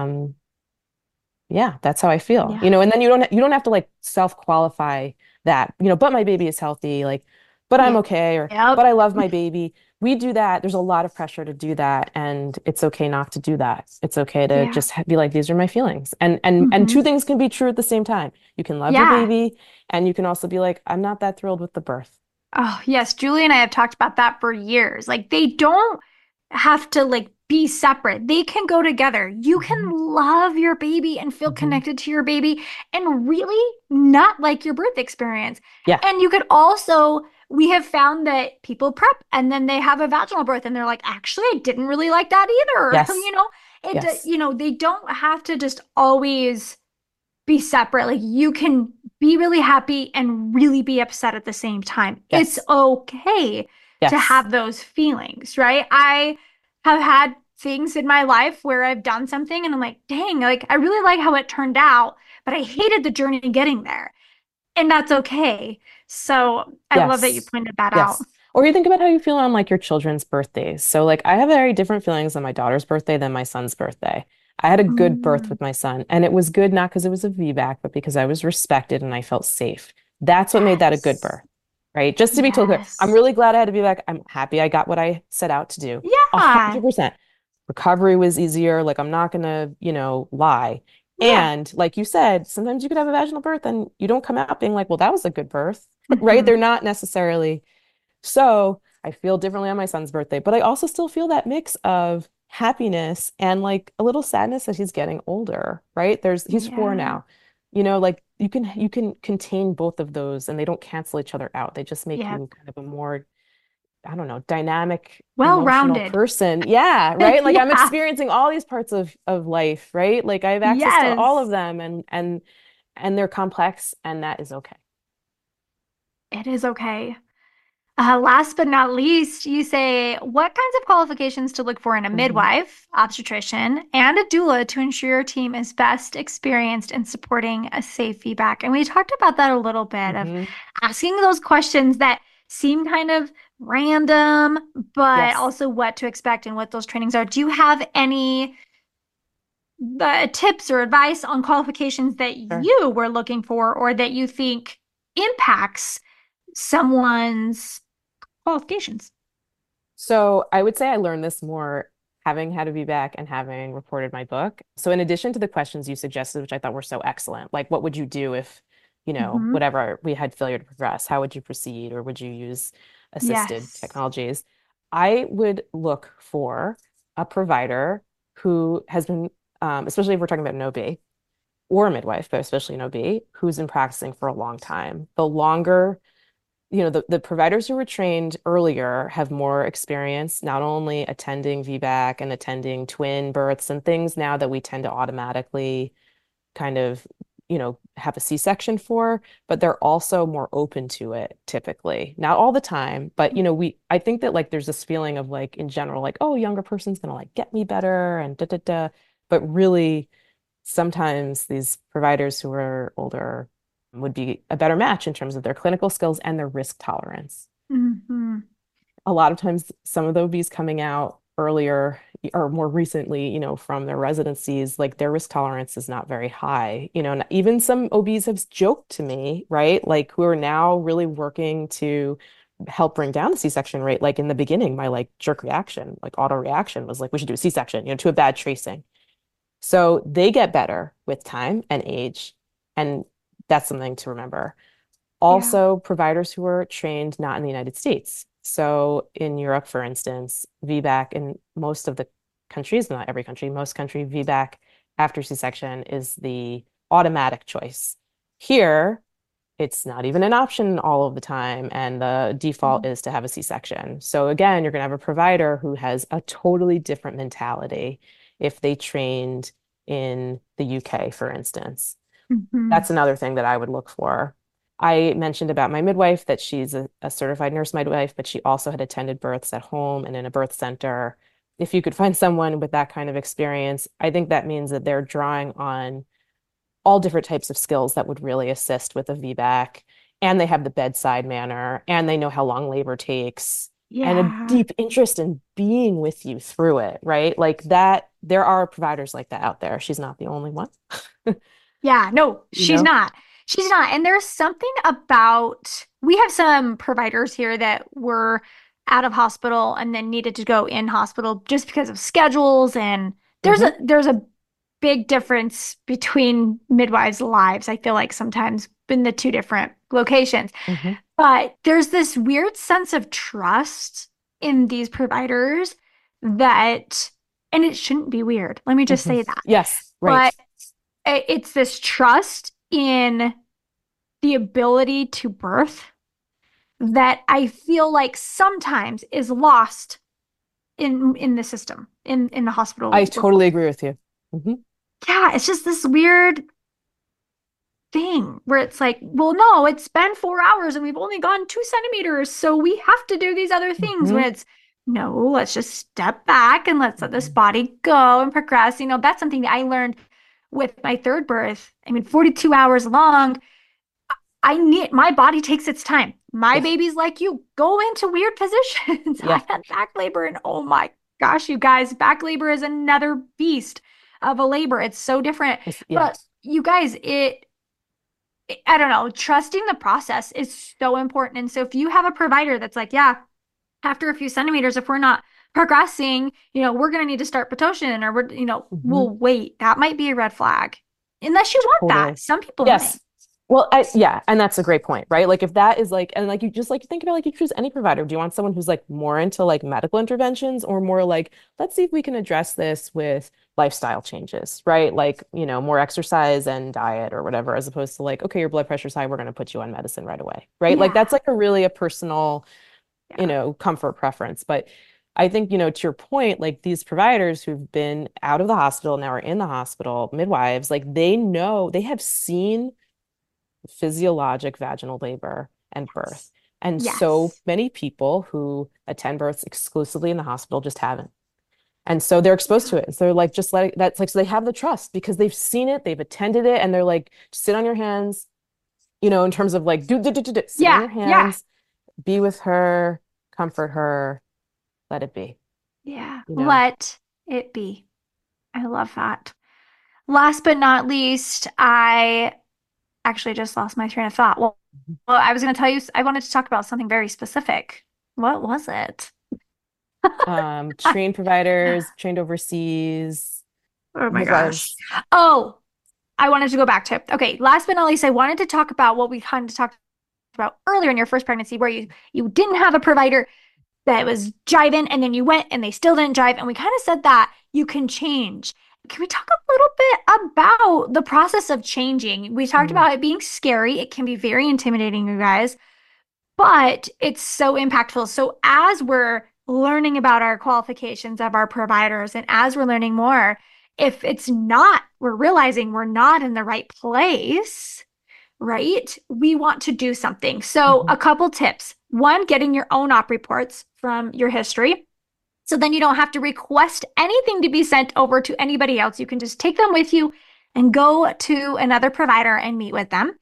B: yeah, that's how I feel.
A: Yeah.
B: And then you don't have to like self-qualify that, but my baby is healthy, like, but I'm
A: Yeah.
B: okay, or
A: Yep.
B: but I love my baby. We do that. There's a lot of pressure to do that, and it's okay not to do that. It's okay to
A: Yeah.
B: just be like, these are my feelings. And
A: Hmm.
B: two things can be true at the same time. You can love your
A: Yeah.
B: baby, and you can also be like, I'm not that thrilled with the birth.
A: Oh, yes. Julie and I have talked about that for years. Like they don't have to like be separate. They can go together. You can
B: Mhm.
A: love your baby and feel
B: Mhm.
A: connected to your baby and really not like your birth experience.
B: Yeah.
A: And you could also, we have found that people prep and then they have a vaginal birth and they're like, actually, I didn't really like that either.
B: Yes. Yes.
A: They don't have to just always be separate. Like you can be really happy and really be upset at the same time. It's
B: Yes.
A: okay to
B: Yes.
A: have those feelings, right? I have had things in my life where I've done something and I'm like, dang, like I really like how it turned out, but I hated the journey getting there. And that's okay. So I love that you
B: Yes.
A: pointed that out.
B: Yes. Or you think about how you feel on like your children's birthdays. So like I have very different feelings on my daughter's birthday than my son's birthday. I had a good birth
A: Mm,
B: with my son, and it was good not because it was a VBAC, but because I was respected and I felt safe. That's what made that a good birth,
A: yes.
B: right? Just to be totally clear, I'm
A: Yes.
B: really glad I had a VBAC. I'm happy I got what I set out to do. A
A: Yeah.
B: hundred percent. Recovery was easier. Like I'm not gonna, lie.
A: Yeah.
B: And like you said, sometimes you could have a vaginal birth and you don't come out being like, well, that was a good birth, right?
A: Hmm.
B: They're not necessarily. So I feel differently on my son's birthday, but I also still feel that mix of happiness and like a little sadness that he's getting older, right? He's 4
A: Yeah.
B: now. Like you can contain both of those and they don't cancel each other out. They just make
A: Yeah.
B: you kind of a more, I don't know, dynamic, emotional
A: Well-rounded.
B: person. Yeah, right? Like I'm
A: Yeah.
B: experiencing all these parts of life, right? Like I have access to all of
A: Yes.
B: them and they're complex and that is okay.
A: It is okay. Last but not least, you say what kinds of qualifications to look for in a
B: Hmm.
A: midwife, obstetrician, and a doula to ensure your team is best experienced in supporting a safe feedback. And we talked about that a little bit of
B: Hmm.
A: asking those questions that seem kind of random, but
B: Yes.
A: also what to expect and what those trainings are. Do you have any tips or advice on qualifications that
B: Sure.
A: you were looking for or that you think impacts someone's qualifications?
B: So I would say I learned this more having had a VBAC and having reported my book. So in addition to the questions you suggested, which I thought were so excellent, like what would you do if,
A: Hmm.
B: whatever we had failure to progress, how would you proceed or would you use assisted
A: Yes.
B: technologies? I would look for a provider who has been, especially if we're talking about an OB or a midwife, but especially an OB, who's been practicing for a long time. The longer the providers who were trained earlier have more experience, not only attending VBAC and attending twin births and things now that we tend to automatically kind of, have a C-section for, but they're also more open to it typically. Not all the time, but I think that like there's this feeling of like in general, like, oh, a younger person's gonna like get me better and da da da. But really sometimes these providers who are older would be a better match in terms of their clinical skills and their risk tolerance.
A: Hmm.
B: A lot of times, some of the OBs coming out earlier or more recently, from their residencies, like their risk tolerance is not very high. And even some OBs have joked to me, right? Like who are now really working to help bring down the C-section rate. Like in the beginning, my like jerk reaction, like auto reaction was like, we should do a C-section, to a bad tracing. So they get better with time and age. And that's something to remember.
A: Yeah.
B: Also, providers who are trained not in the United States. So in Europe, for instance, VBAC in most of the countries, not every country, most country, VBAC after C-section is the automatic choice. Here, it's not even an option all of the time, and the default is to have a C-section. So again, you're going to have a provider who has a totally different mentality if they trained in the UK, for instance.
A: Hmm.
B: That's another thing that I would look for. I mentioned about my midwife that she's a certified nurse midwife, but she also had attended births at home and in a birth center. If you could find someone with that kind of experience, I think that means that they're drawing on all different types of skills that would really assist with a VBAC. And they have the bedside manner and they know how long labor takes and a
A: Yeah.
B: deep interest in being with you through it, right? Like that, there are providers like that out there. She's not the only one,
A: Yeah. No,
B: you
A: she's
B: know?
A: not. She's not. And there's something about, we have some providers here that were out of hospital and then needed to go in hospital just because of schedules. And
B: Hmm.
A: there's a big difference between midwives' lives, I feel like sometimes in the two different locations.
B: Hmm.
A: But there's this weird sense of trust in these providers that, and it shouldn't be weird. Let me just
B: Hmm.
A: say that.
B: Yes, right.
A: But it's this trust in the ability to birth that I feel like sometimes is lost in the system, in the
B: I
A: hospital report.
B: totally agree with you. Hmm.
A: Yeah, it's just this weird thing where it's like, well, no, it's been 4 hours and we've only gone 2 centimeters, so we have to do these other things. When
B: Hmm.
A: it's no, let's just step back and let's let this
B: Hmm.
A: body go and progress. That's something that I learned with my third birth. I mean, 42 hours long. my body takes its time. My
B: Yeah.
A: baby's like you, go into weird positions. I
B: Yeah.
A: had back labor, and oh my gosh, you guys, back labor is another beast of a labor. It's so different.
B: Yeah.
A: But you guys, I don't know, trusting the process is so important. And so if you have a provider that's like, yeah, after a few centimeters, if we're not progressing, we're going to need to start Pitocin, or
B: Hmm.
A: we'll wait. That might be a red flag. Unless you want that.
B: Totally.
A: Some people might.
B: Yes. Well, yeah, and that's a great point, right? Like if that is like, and like you just like think about like you choose any provider. Do you want someone who's like more into like medical interventions or more like, let's see if we can address this with lifestyle changes, right? Like, more exercise and diet or whatever, as opposed to like, okay, your blood pressure's high, we're going to put you on medicine right away, right? Like
A: Yeah.
B: that's like a really a personal,
A: Yeah.
B: comfort preference. But I think, to your point, like these providers who've been out of the hospital now are in the hospital, midwives, like they know, they have seen physiologic vaginal labor and birth. And so
A: Yes.
B: many people who attend births exclusively in the hospital just haven't. And so they're exposed
A: Yeah.
B: to it. So they're like, just let it, that's like, so they have the trust because they've seen it, they've attended it, and they're like, sit on your hands, in terms of like, sit on
A: Yeah.
B: your
A: Yeah.
B: hands, be with her, comfort her, let it be,
A: Yeah.
B: you know?
A: Let it be. I love that. Last but not least, I actually just lost my train of thought. Well, I was going to tell you, I wanted to talk about something very specific. What was it?
B: Trained providers, trained overseas,
A: Oh my gosh.
B: midwives.
A: Oh, I wanted to go back to, okay, last but not least, I wanted to talk about what we kind of talked about earlier in your first pregnancy, where you didn't have a provider that was jiving, and then you went and they still didn't jive. And we kind of said that you can change. Can we talk a little bit about the process of changing? We talked
B: Mm,
A: about it being scary. It can be very intimidating, you guys, but it's so impactful. So as we're learning about our qualifications of our providers, and as we're learning more, if it's not, we're realizing we're not in the right place, right? We want to do something. So,
B: mhm,
A: a couple tips. One, getting your own op reports from your history. So then you don't have to request anything to be sent over to anybody else. You can just take them with you and go to another provider and meet with them.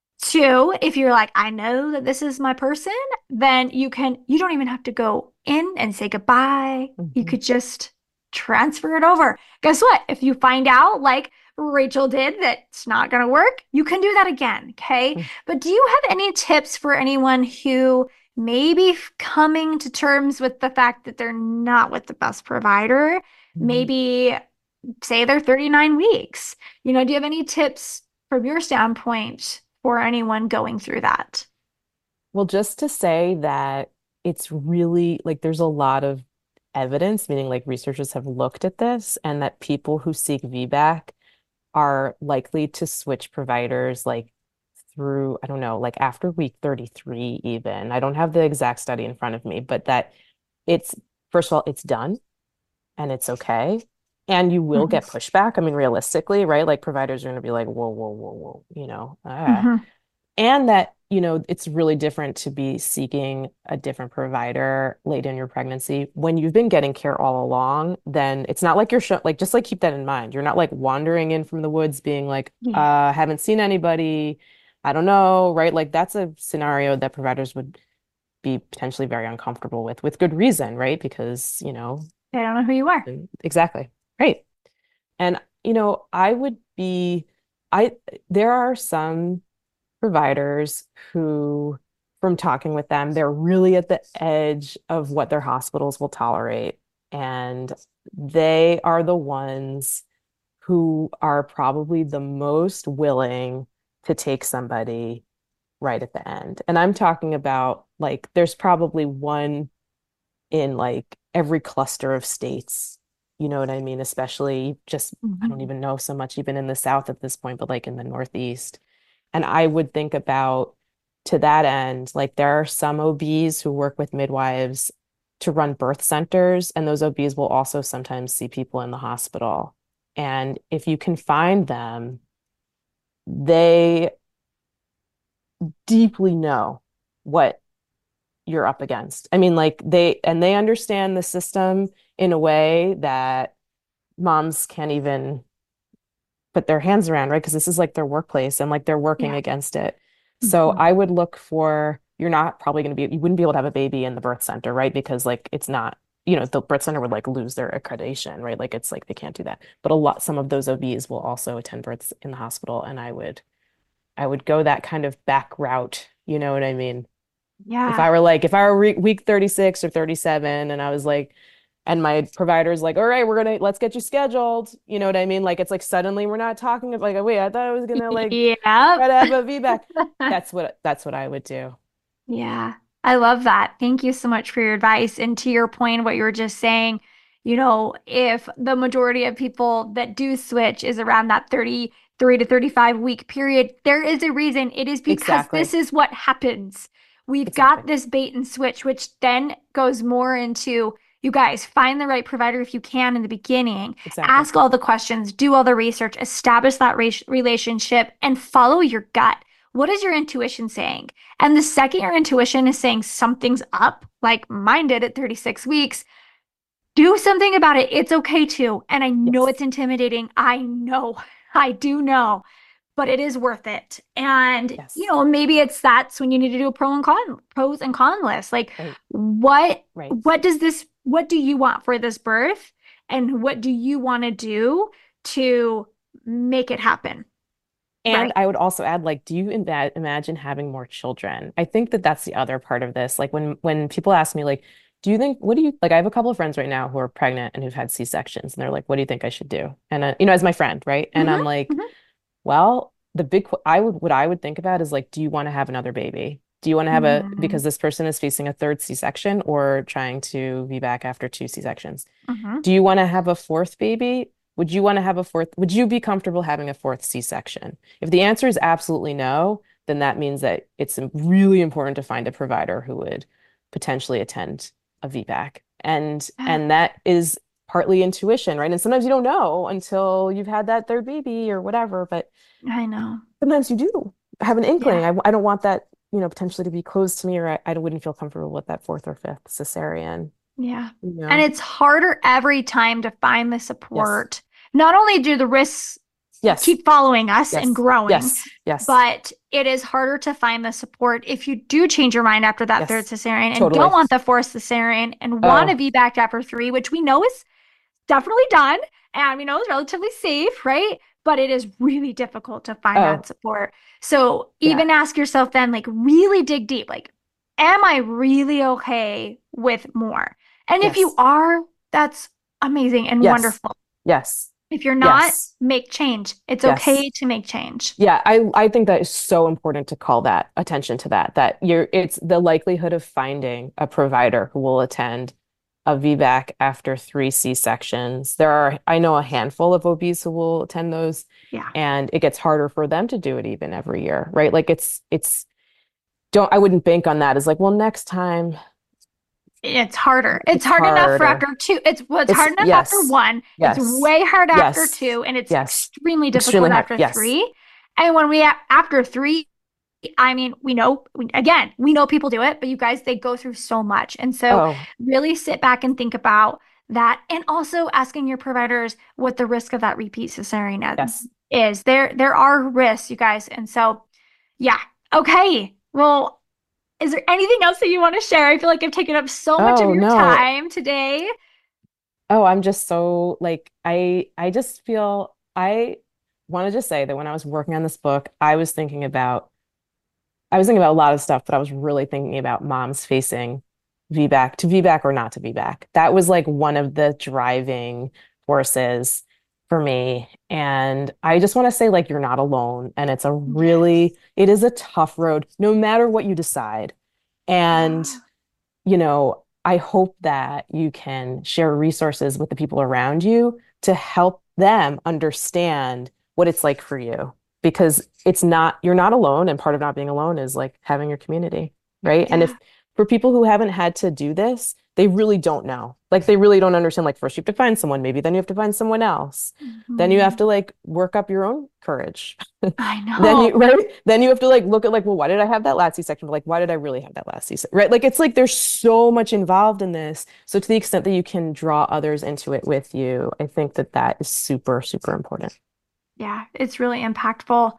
A: Two, if you're like, I know that this is my person, then you don't even have to go in and say goodbye. You
B: mhm.
A: could just transfer it over. Guess what? If you find out, like Rachel did, that it's not going to work, you can do that again. Okay.
B: Mm,
A: But do you have any tips for anyone who maybe coming to terms with the fact that they're not with the best provider?
B: mhm.
A: Maybe say they're 39 weeks. Do you have any tips from your standpoint for anyone going through that?
B: Well, just to say that it's really like there's a lot of evidence, meaning like researchers have looked at this, and that people who seek VBAC are likely to switch providers like through, I don't know, like after week 33 even. I don't have the exact study in front of me, but that it's, first of all, it's done and it's okay. And you will
A: Mhm.
B: get pushback. I mean, realistically, right? Like providers are going to be like, whoa, whoa, whoa, whoa,
A: Mhm.
B: and that, it's really different to be seeking a different provider late in your pregnancy. When you've been getting care all along, then it's not like you're like just like keep that in mind. You're not like wandering in from the woods being like,
A: Yeah.
B: haven't seen anybody. I don't know, right? Like that's a scenario that providers would be potentially very uncomfortable with good reason, right? Because,
A: They don't know who you are.
B: exactly. Right. And, I would be, I, there are some providers who, from talking with them, they're really at the edge of what their hospitals will tolerate. And they are the ones who are probably the most willing to take somebody right at the end. And I'm talking about like, there's probably one in like every cluster of states. You know what I mean? Especially just, I don't
A: Mhm.
B: even know so much even in the South at this point, but like in the Northeast. And I would think about to that end, like there are some OBs who work with midwives to run birth centers, and those OBs will also sometimes see people in the hospital. And if you can find them, they deeply know what you're up against. I mean, like they understand the system in a way that moms can't even put their hands around, right? Because this is like their workplace and like they're working
A: Yeah.
B: against it. So
A: Mhm.
B: I would look for, you're not probably going to be, you wouldn't be able to have a baby in the birth center, right? Because like it's not, the birth center would like lose their accreditation, right? Like it's like they can't do that. But some of those OBs will also attend births in the hospital, and I would go that kind of back route. You know what I mean?
A: Yeah.
B: If I were week 36 or 37 and I was like, and my provider's like, all right, let's get you scheduled. You know what I mean? Like, it's like suddenly we're not talking about like, wait, I thought I was gonna like
A: Yep.
B: try to have a VBAC. That's what I would do.
A: Yeah, I love that. Thank you so much for your advice. And to your point, what you were just saying, if the majority of people that do switch is around that 33 to 35 week period, there is a reason. It is because this
B: Exactly.
A: is what happens. We've got
B: Exactly.
A: this bait and switch, which then goes more into you guys find the right provider if you can in the beginning,
B: Exactly.
A: ask all the questions, do all the research, establish that relationship, and follow your gut. What is your intuition saying? And the second your intuition is saying something's up, like mine did at 36 weeks, do something about it. It's okay to. And I know
B: Yes.
A: it's intimidating. I know. I do know, but it is worth it. And,
B: Yes.
A: maybe that's when you need to do a pros and con list. Like
B: Right.
A: what
B: Right.
A: what do you want for this birth? And what do you want to do to make it happen?
B: And
A: Right.
B: I would also add, like, do you imagine having more children? I think that that's the other part of this. Like when people ask me, like, do you think, what do you like? I have a couple of friends right now who are pregnant and who've had C-sections, and they're like, what do you think I should do? And as my friend, right? And I'm
A: Hmm.
B: like,
A: Hmm.
B: well, the big I would what I would think about is like, do you want to have another baby? Do you want to have because this person is facing a third C-section or trying to be back after two C-sections?
A: Hmm.
B: Do you want to have a fourth baby? Would you want to have a fourth? Would you be comfortable having a fourth C-section? If the answer is absolutely no, then that means that it's really important to find a provider who would potentially attend a VBAC. And that is partly intuition, right? And sometimes you don't know until you've had that third baby or whatever, but
A: I know.
B: sometimes you do have an
A: Yeah.
B: inkling. I don't want that, potentially to be closed to me, or I wouldn't feel comfortable with that fourth or fifth cesarean,
A: Yeah.
B: you
A: And
B: know?
A: it's harder every time to find the
B: Yes.
A: support. Not only do the risks
B: Yes.
A: keep following us and
B: Yes.
A: growing,
B: Yes. Yes.
A: but it is harder to find the support if you do change your mind after that third
B: Yes.
A: cesarean and don't
B: Totally.
A: want the fourth cesarean and want to
B: Oh,
A: be back after three, which we know is definitely done and we know is relatively safe, right? But it is really difficult to find that
B: oh,
A: support. So
B: yeah.
A: even ask yourself then, like, really dig deep, like, am I really okay with more? And if you
B: Yes.
A: are, that's amazing and
B: Yes.
A: wonderful.
B: Yes.
A: If you're not,
B: Yes.
A: make change. It's
B: Yes.
A: okay to make change.
B: Yeah, I think that is so important to call that attention to that it's the likelihood of finding a provider who will attend a VBAC after three C-sections. I know a handful of OBs who will attend those,
A: Yeah.
B: and it gets harder for them to do it even every year, right? Like I wouldn't bank on that as like, well, next time
A: It's harder. It's
B: it's
A: hard enough for
B: harder.
A: after two. It's hard enough after
B: Yes,
A: one. It's
B: yes,
A: way hard after
B: yes,
A: two, and it's
B: yes.
A: extremely
B: Extremely
A: difficult
B: hard.
A: after
B: Yes.
A: three. And when after three, I mean, we know people do it, but you guys, they go through so much. And so
B: Oh,
A: really sit back and think about that. And also asking your providers what the risk of that repeat cesarean
B: yes.
A: is. There are risks, you guys. And so, yeah. Okay. Well, is there anything else that you want to share? I feel like I've taken up so much of
B: Oh
A: your
B: no.
A: time today.
B: Oh, I'm just so like I just feel I want to just say that when I was working on this book, I was thinking about a lot of stuff, but I was really thinking about moms facing VBAC, to VBAC or not to VBAC. That was like one of the driving forces for me. And I just want to say, like, you're not alone. And
A: Yes.
B: it is a tough road, no matter what you decide. And,
A: Yeah.
B: I hope that you can share resources with the people around you to help them understand what it's like for you. Because you're not alone. And part of not being alone is like having your community, right? And if
A: Yeah.
B: for people who haven't had to do this, they really don't know. Like they really don't understand. Like first you have to find someone, maybe then you have to find someone else. Then you have
A: Mhm.
B: to like work up your own courage.
A: I
B: Then
A: know.
B: you right then you have to like look at like, well, why did I have that last C-section? But like, why did I really have that last C-section? Right? Like it's like there's so much involved in this. So to the extent that you can draw others into it with you, I think that that is super, super important.
A: Yeah, it's really impactful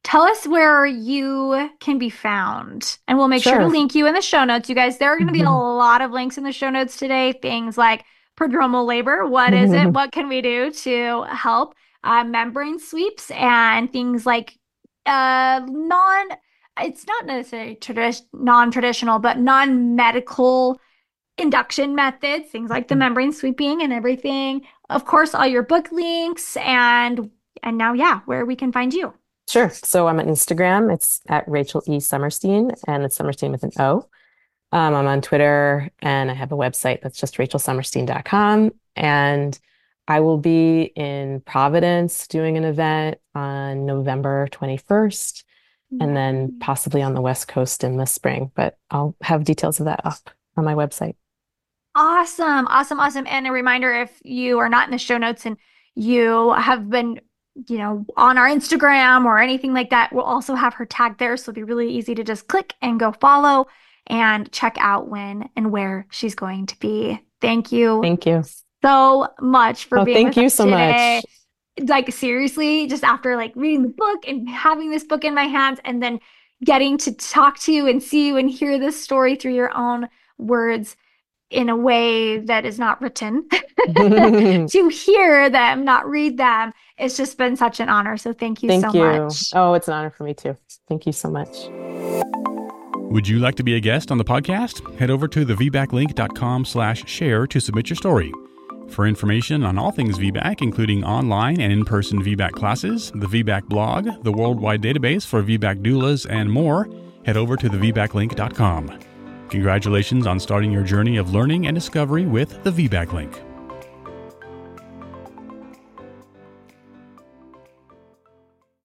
A: tell us where you can be found. And we'll make sure to
B: Sure.
A: link you in the show notes. You guys, there are going to be a lot of links in the show notes today. Things like prodromal labor. What is it? What can we do to help? Membrane sweeps and things like non, it's not necessarily non-traditional, but non-medical induction methods, things like the membrane sweeping and everything. Of course, all your book links and now, yeah, where we can find you.
B: Sure. So I'm on Instagram. It's at Rachel E. Summerstein, and it's Summerstein with an O. I'm on Twitter, and I have a website that's just rachelsummerstein.com. And I will be in Providence doing an event on November 21st, and then possibly on the West Coast in the spring. But I'll have details of that up on my website.
A: Awesome, awesome, awesome. And a reminder, if you are not in the show notes and you have been, on our Instagram or anything like that, we'll also have her tagged there. So it'll be really easy to just click and go follow and check out when and where she's going to be. Thank you.
B: Thank you
A: so much for being with us
B: so
A: today.
B: Much.
A: Like seriously, just after like reading the book and having this book in my hands and then getting to talk to you and see you and hear this story through your own words in a way that is not written, to hear them, not read them. It's just been such an honor. So thank you so much.
B: Oh, it's an honor for me too. Thank you so much.
C: Would you like to be a guest on the podcast? Head over to thevbacklink.com/share to submit your story. For information on all things VBAC, including online and in-person VBAC classes, the VBAC blog, the worldwide database for VBAC doulas, and more, head over to thevbacklink.com. Congratulations on starting your journey of learning and discovery with the VBAC Link.